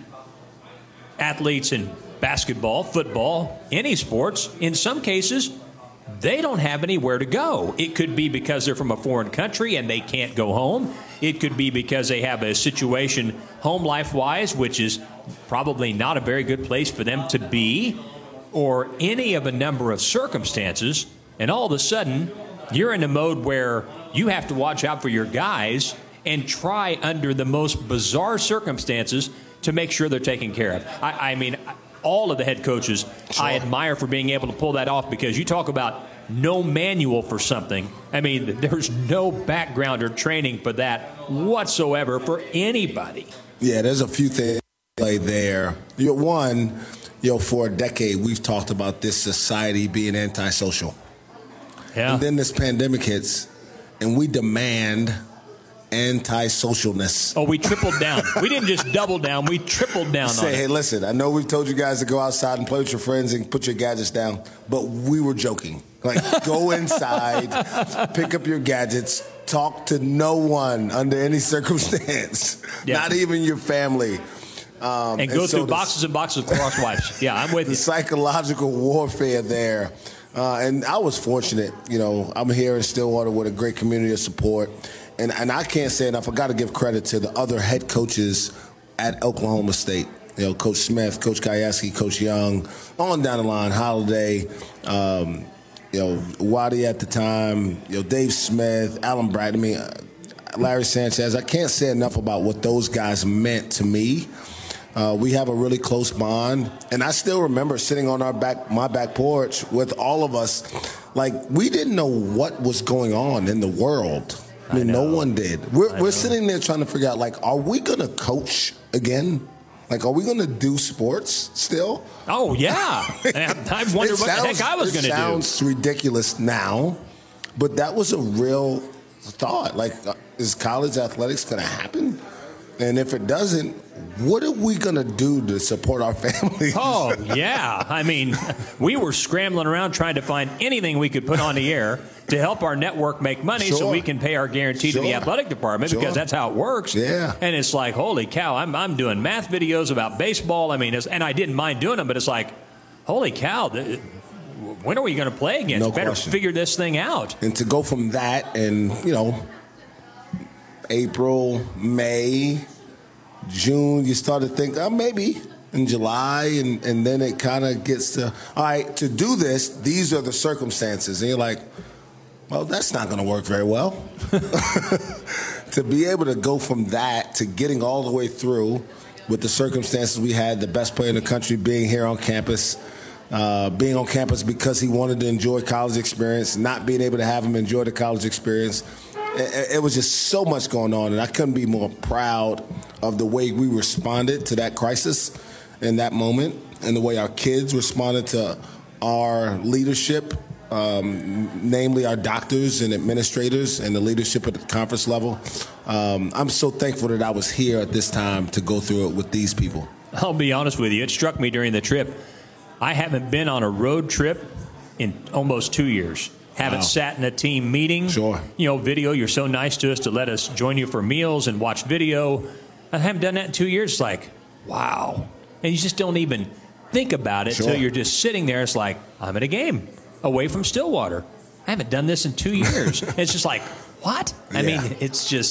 athletes in basketball, football, any sports, in some cases, they don't have anywhere to go. It could be because they're from a foreign country and they can't go home. It could be because they have a situation home life-wise, which is probably not a very good place for them to be, or any of a number of circumstances. And all of a sudden, you're in a mode where you have to watch out for your guys and try under the most bizarre circumstances to make sure they're taken care of. I, I mean, all of the head coaches sure. I admire for being able to pull that off, because you talk about no manual for something. I mean, there's no background or training for that whatsoever for anybody. Yeah, there's a few things there. You know, one, you know, for a decade we've talked about this society being antisocial. Yeah. And then this pandemic hits, and we demand anti-socialness. Oh, we tripled down. We didn't just double down. We tripled down Say, on it. Hey, listen, I know we've told you guys to go outside and play with your friends and put your gadgets down, but we were joking. Like, go inside, pick up your gadgets, talk to no one under any circumstance, yeah. not even your family. Um, and go and so through the, boxes and boxes of cross wipes. Yeah, I'm with the you. The psychological warfare there. Uh, and I was fortunate. You know, I'm here in Stillwater with a great community of support. And, and I can't say enough. I got to give credit to the other head coaches at Oklahoma State. You know, Coach Smith, Coach Gajewski, Coach Young, on down the line, Holiday, um, you know, Waddy at the time, you know, Dave Smith, Alan Brad, I mean, Larry Sanchez. I can't say enough about what those guys meant to me. Uh, we have a really close bond. And I still remember sitting on our back, my back porch with all of us. Like, we didn't know what was going on in the world. I mean, I no one did. We're, we're sitting there trying to figure out, like, are we going to coach again? Like, are we going to do sports still? Oh, yeah. I wonder what sounds, the heck I was going to do. It sounds ridiculous now, but that was a real thought. Like, uh, is college athletics going to happen? And if it doesn't, what are we going to do to support our families? Oh, yeah. I mean, we were scrambling around trying to find anything we could put on the air to help our network make money sure. so we can pay our guarantee sure. to the athletic department sure. because that's how it works. Yeah. And it's like, holy cow, I'm I'm doing math videos about baseball. I mean, it's, and I didn't mind doing them, but it's like, holy cow, the, when are we going to play again? No Better question. Figure this thing out. And to go from that and, you know, April, May, June, you start to think, oh, maybe in July, and, and then it kind of gets to, all right, to do this, these are the circumstances. And you're like, well, that's not going to work very well. To be able to go from that to getting all the way through with the circumstances we had, the best player in the country being here on campus, uh, being on campus because he wanted to enjoy college experience, not being able to have him enjoy the college experience. It, it was just so much going on, and I couldn't be more proud of the way we responded to that crisis in that moment and the way our kids responded to our leadership, um, namely our doctors and administrators and the leadership at the conference level. Um, I'm so thankful that I was here at this time to go through it with these people. I'll be honest with you. It struck me during the trip. I haven't been on a road trip in almost two years. Haven't wow. sat in a team meeting. Sure. You know, video, you're so nice to us to let us join you for meals and watch video. I haven't done that in two years. It's like, wow. And you just don't even think about it until sure. you're just sitting there. It's like, I'm at a game away from Stillwater. I haven't done this in two years. It's just like, what? I yeah. mean, it's just,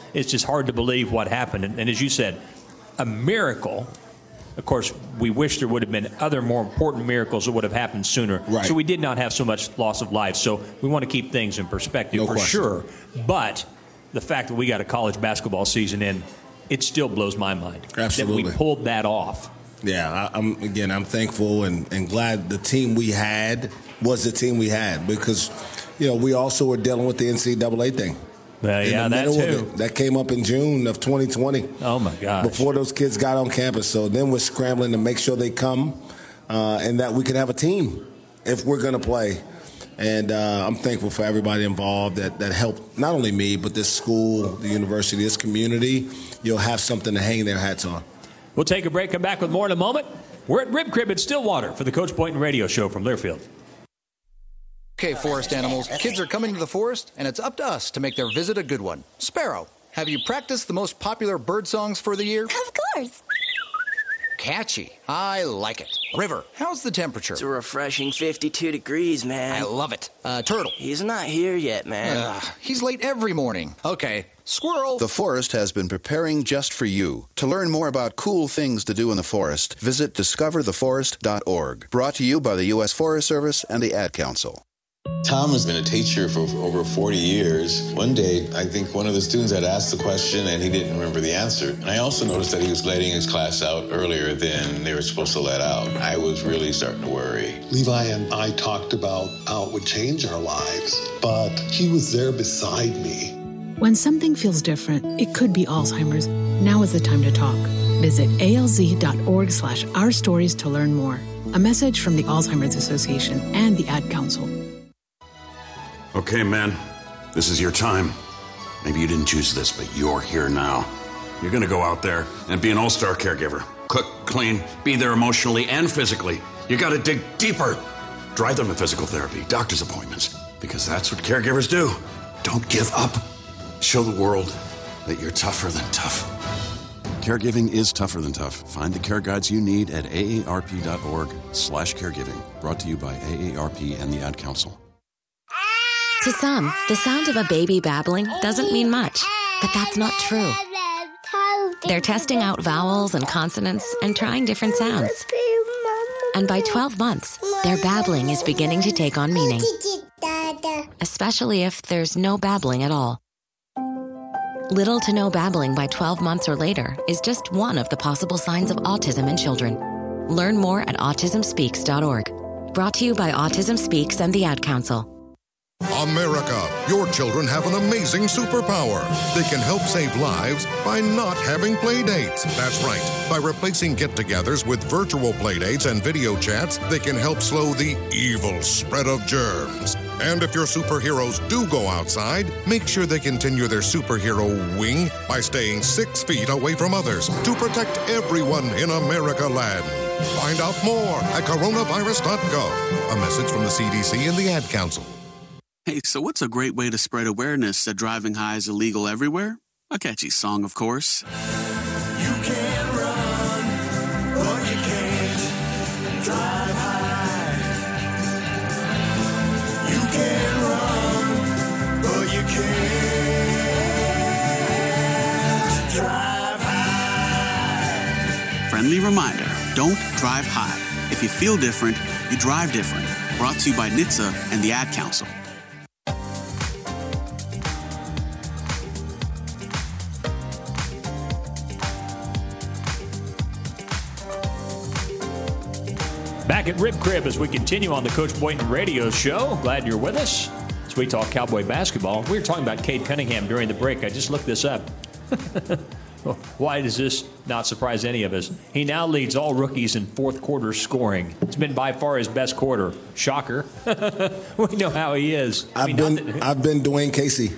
it's just hard to believe what happened. And, and as you said, a miracle. Of course, we wish there would have been other more important miracles that would have happened sooner. Right. So we did not have so much loss of life. So we want to keep things in perspective no for question. sure. But the fact that we got a college basketball season in, it still blows my mind. Absolutely. That we pulled that off. Yeah, I, I'm again, I'm thankful and, and glad the team we had was the team we had because, you know, we also were dealing with the N C double A thing. Well, yeah, that too. That came up in June of twenty twenty. Oh, my gosh. Before those kids got on campus. So then we're scrambling to make sure they come uh, and that we can have a team if we're going to play. And uh, I'm thankful for everybody involved that, that helped not only me, but this school, the university, this community. You'll have something to hang their hats on. We'll take a break, come back with more in a moment. We're at Rib Crib at Stillwater for the Coach Boynton Radio Show from Learfield. Okay, forest animals, kids are coming to the forest, and it's up to us to make their visit a good one. Sparrow, have you practiced the most popular bird songs for the year? Of course. Catchy. I like it. River, how's the temperature? It's a refreshing fifty-two degrees, man. I love it. Uh, Turtle. He's not here yet, man. Uh, he's late every morning. Okay. Squirrel. The forest has been preparing just for you. To learn more about cool things to do in the forest, visit discover the forest dot org. Brought to you by the U S Forest Service and the Ad Council. Tom has been a teacher for over forty years. One day, I think one of the students had asked the question and he didn't remember the answer. And I also noticed that he was letting his class out earlier than they were supposed to let out. I was really starting to worry. Levi and I talked about how it would change our lives, but he was there beside me. When something feels different, it could be Alzheimer's. Now is the time to talk. Visit A L Z dot org slash our stories to learn more. A message from the Alzheimer's Association and the Ad Council. Okay, man, this is your time. Maybe you didn't choose this, but you're here now. You're gonna go out there and be an all-star caregiver. Cook, clean, be there emotionally and physically. You gotta dig deeper. Drive them to physical therapy, doctor's appointments, because that's what caregivers do. Don't give up. Show the world that you're tougher than tough. Caregiving is tougher than tough. Find the care guides you need at A A R P dot org slash caregiving. Brought to you by A A R P and the Ad Council. To some, the sound of a baby babbling doesn't mean much, but that's not true. They're testing out vowels and consonants and trying different sounds. And by twelve months, their babbling is beginning to take on meaning, especially if there's no babbling at all. Little to no babbling by twelve months or later is just one of the possible signs of autism in children. Learn more at autism speaks dot org. Brought to you by Autism Speaks and the Ad Council. America, your children have an amazing superpower. They can help save lives by not having play dates. That's right. By replacing get-togethers with virtual play dates and video chats, they can help slow the evil spread of germs. And if your superheroes do go outside, make sure they continue their superhero wing by staying six feet away from others to protect everyone in America land. Find out more at coronavirus dot gov. A message from the C D C and the Ad Council. Hey, so what's a great way to spread awareness that driving high is illegal everywhere? A catchy song, of course. You can run, but you can't drive high. You can run, but you can't drive high. Friendly reminder, don't drive high. If you feel different, you drive different. Brought to you by N H T S A and the Ad Council. Back at Rib Crib as we continue on the Coach Boynton Radio Show. Glad you're with us as we talk Cowboy basketball. We were talking about Cade Cunningham during the break. I just looked this up. Why does this not surprise any of us? He now leads all rookies in fourth quarter scoring. It's been by far his best quarter. Shocker. We know how he is. I've, I mean, been, that- I've been Dwayne Casey.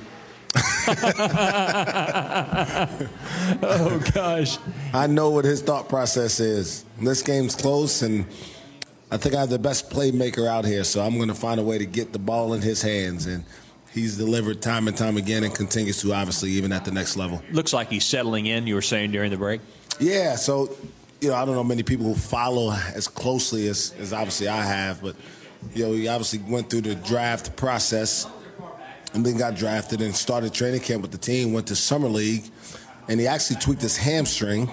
Oh, gosh. I know what his thought process is. This game's close, and I think I have the best playmaker out here, so I'm going to find a way to get the ball in his hands. And he's delivered time and time again and continues to, obviously, even at the next level. Looks like he's settling in, you were saying during the break. Yeah, so, you know, I don't know many people who follow as closely as, as obviously I have, but, you know, he obviously went through the draft process. and then got drafted and started training camp with the team, went to summer league, and he actually tweaked his hamstring.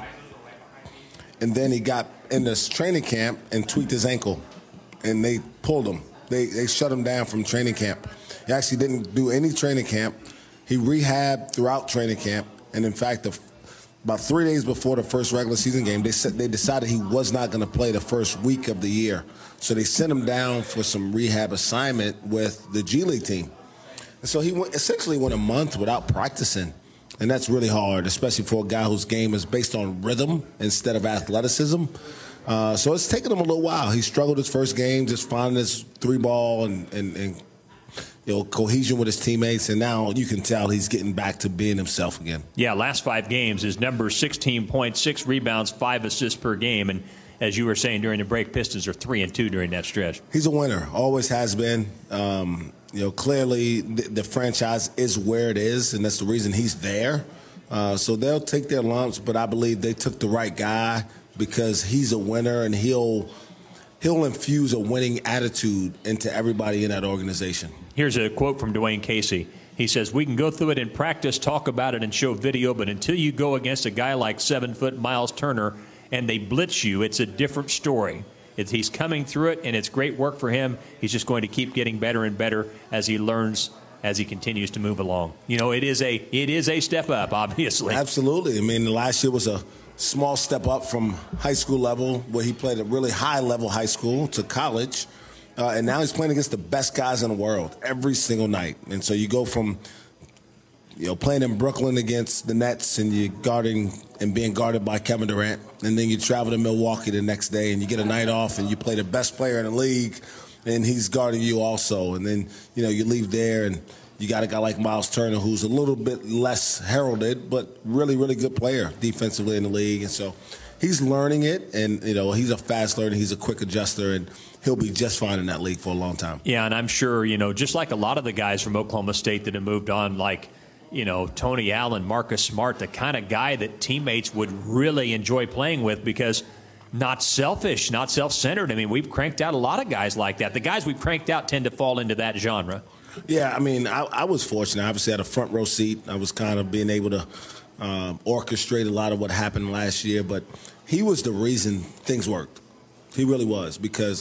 And then he got in this training camp and tweaked his ankle, and they pulled him. They they shut him down from training camp. He actually didn't do any training camp. He rehabbed throughout training camp, and in fact, the, about three days before the first regular season game, they said they decided he was not going to play the first week of the year. So they sent him down for some rehab assignment with the G League team. And so he went, essentially went a month without practicing. And that's really hard, especially for a guy whose game is based on rhythm instead of athleticism. Uh, so it's taken him a little while. He struggled his first game, just finding his three ball and, and, and you know, cohesion with his teammates. And now you can tell he's getting back to being himself again. Yeah, last five games, his number sixteen point six rebounds, five assists per game. And as you were saying during the break, Pistons are three and two during that stretch. He's a winner, always has been. Um, you know, clearly the, the franchise is where it is, and that's the reason he's there. Uh, so they'll take their lumps, but I believe they took the right guy because he's a winner, and he'll he'll infuse a winning attitude into everybody in that organization. Here's a quote from Dwayne Casey. He says, "We can go through it in practice, talk about it, and show video, but until you go against a guy like seven-foot Miles Turner and they blitz you, it's a different story. It's, he's coming through it, and it's great work for him. He's just going to keep getting better and better as he learns, as he continues to move along." You know, it is a it is a step up, obviously. Absolutely. I mean, last year was a small step up from high school level, where he played at really high-level high school, to college. Uh, and now he's playing against the best guys in the world every single night. And so you go from, you know, playing in Brooklyn against the Nets, and you're guarding and being guarded by Kevin Durant, and then you travel to Milwaukee the next day, and you get a night off, and you play the best player in the league, and he's guarding you also. And then, you know, you leave there, and you got a guy like Miles Turner, who's a little bit less heralded, but really, really good player defensively in the league. And so he's learning it, and, you know, he's a fast learner. He's a quick adjuster, and he'll be just fine in that league for a long time. Yeah, and I'm sure, you know, just like a lot of the guys from Oklahoma State that have moved on, like, you know, Tony Allen, Marcus Smart, the kind of guy that teammates would really enjoy playing with because not selfish, not self-centered. I mean, we've cranked out a lot of guys like that. The guys we've cranked out tend to fall into that genre. Yeah, I mean, I, I was fortunate. I obviously had a front row seat. I was kind of being able to um, orchestrate a lot of what happened last year, but he was the reason things worked. He really was, because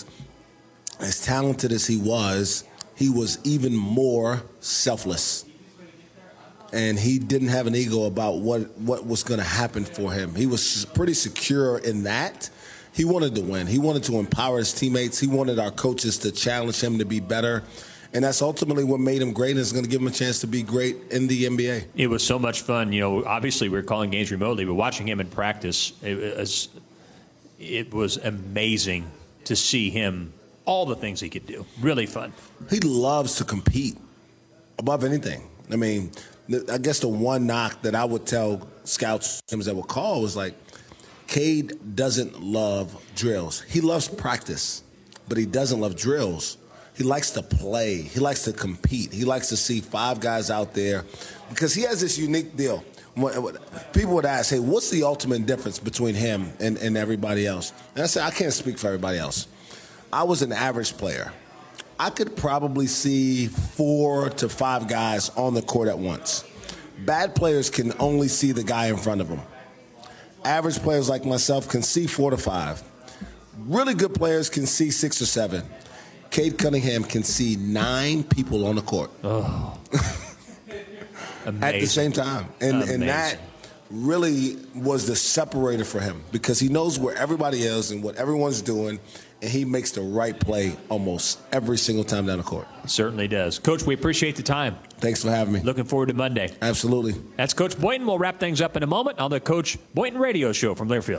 as talented as he was, he was even more selfless. And he didn't have an ego about what, what was going to happen for him. He was pretty secure in that. He wanted to win. He wanted to empower his teammates. He wanted our coaches to challenge him to be better. And that's ultimately what made him great, and is going to give him a chance to be great in the N B A. It was so much fun. You know, obviously we were calling games remotely, but watching him in practice, it was, it was amazing to see him, all the things he could do. Really fun. He loves to compete above anything. I mean, I guess the one knock that I would tell scouts that would call was like, Cade doesn't love drills. He loves practice, but he doesn't love drills. He likes to play. He likes to compete. He likes to see five guys out there, because he has this unique deal. People would ask, hey, what's the ultimate difference between him and, and everybody else? And I said, I can't speak for everybody else. I was an average player. I could probably see four to five guys on the court at once. Bad players can only see the guy in front of them. Average players like myself can see four to five. Really good players can see six or seven. Cade Cunningham can see nine people on the court. Oh. At the same time. And, and that really was the separator for him, because he knows where everybody is and what everyone's doing, and he makes the right play almost every single time down the court. Certainly does. Coach, we appreciate the time. Thanks for having me. Looking forward to Monday. Absolutely. That's Coach Boynton. We'll wrap things up in a moment on the Coach Boynton Radio Show from Learfield.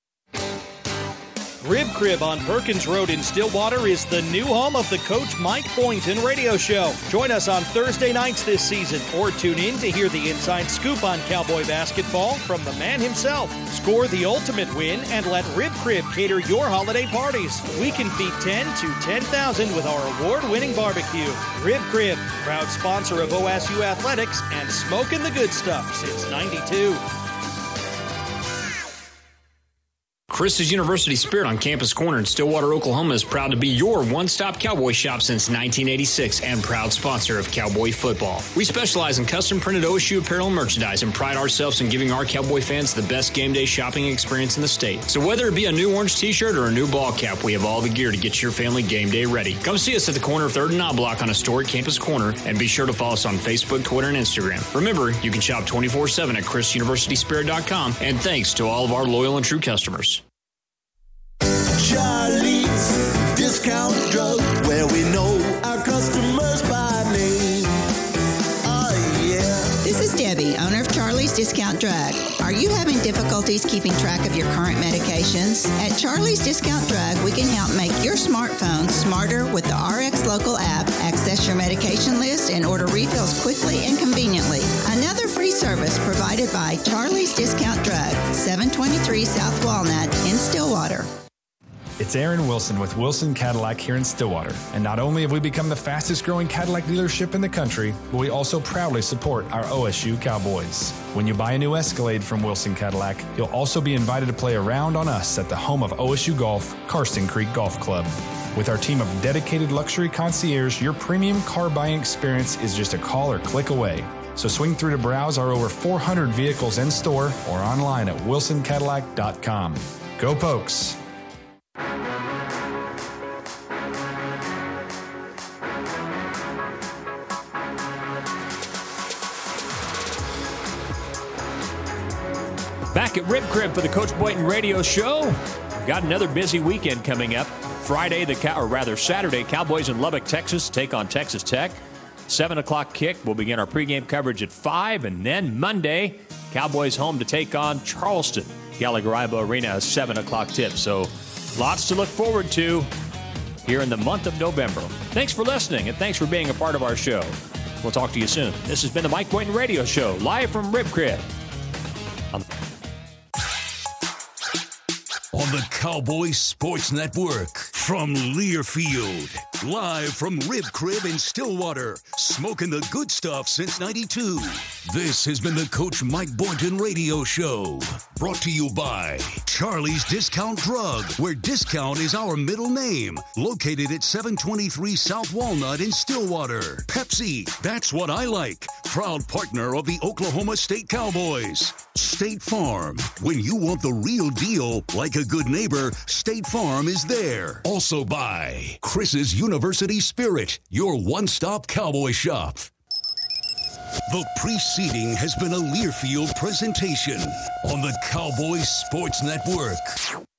Rib Crib on Perkins Road in Stillwater is the new home of the Coach Mike Boynton Radio Show. Join us on Thursday nights this season, or tune in to hear the inside scoop on Cowboy basketball from the man himself. Score the ultimate win and let Rib Crib cater your holiday parties. We can feed ten to ten thousand with our award-winning barbecue. Rib Crib, proud sponsor of O S U Athletics and smoking the good stuff since ninety-two. Chris's University Spirit on Campus Corner in Stillwater, Oklahoma is proud to be your one-stop Cowboy shop since nineteen eighty-six and proud sponsor of Cowboy football. We specialize in custom-printed O S U apparel and merchandise and pride ourselves in giving our Cowboy fans the best game day shopping experience in the state. So whether it be a new orange t-shirt or a new ball cap, we have all the gear to get your family game day ready. Come see us at the corner of third and Knobloch on historic Campus Corner, and be sure to follow us on Facebook, Twitter, and Instagram. Remember, you can shop twenty-four seven at chris university spirit dot com, and thanks to all of our loyal and true customers. Charlie's Discount Drug, where we know our customers by name. Oh, yeah. This is Debbie, owner of Charlie's Discount Drug. Are you having difficulties keeping track of your current medications? At Charlie's Discount Drug, we can help make your smartphone smarter with the R X Local app. Access your medication list and order refills quickly and conveniently. Another free service provided by Charlie's Discount Drug, seven twenty-three South Walnut in Stillwater. It's Aaron Wilson with Wilson Cadillac here in Stillwater. And not only have we become the fastest growing Cadillac dealership in the country, but we also proudly support our O S U Cowboys. When you buy a new Escalade from Wilson Cadillac, you'll also be invited to play around on us at the home of O S U Golf, Karsten Creek Golf Club. With our team of dedicated luxury concierge, your premium car buying experience is just a call or click away. So swing through to browse our over four hundred vehicles in store or online at wilson cadillac dot com. Go Pokes! Back at Rib Crib for the Coach Boynton Radio Show. We've got another busy weekend coming up. Friday, the cow, or rather Saturday, Cowboys in Lubbock, Texas, take on Texas Tech. seven o'clock kick. We'll begin our pregame coverage at five. And then Monday, Cowboys home to take on Charleston. Gallagher-Iba Arena, a seven o'clock tip. So lots to look forward to here in the month of November. Thanks for listening, and thanks for being a part of our show. We'll talk to you soon. This has been the Mike Boynton Radio Show, live from Rib Crib. On On the Cowboys Sports Network, from Learfield, live from Rib Crib in Stillwater, smoking the good stuff since ninety-two. This has been the Coach Mike Boynton Radio Show, brought to you by Charlie's Discount Drug, where discount is our middle name, located at seven twenty-three South Walnut in Stillwater. Pepsi, that's what I like, proud partner of the Oklahoma State Cowboys. State Farm, when you want the real deal, like a good neighbor, State Farm is there. Also by Chris's University Spirit, your one-stop Cowboy shop. The preceding has been a Learfield presentation on the Cowboys Sports Network.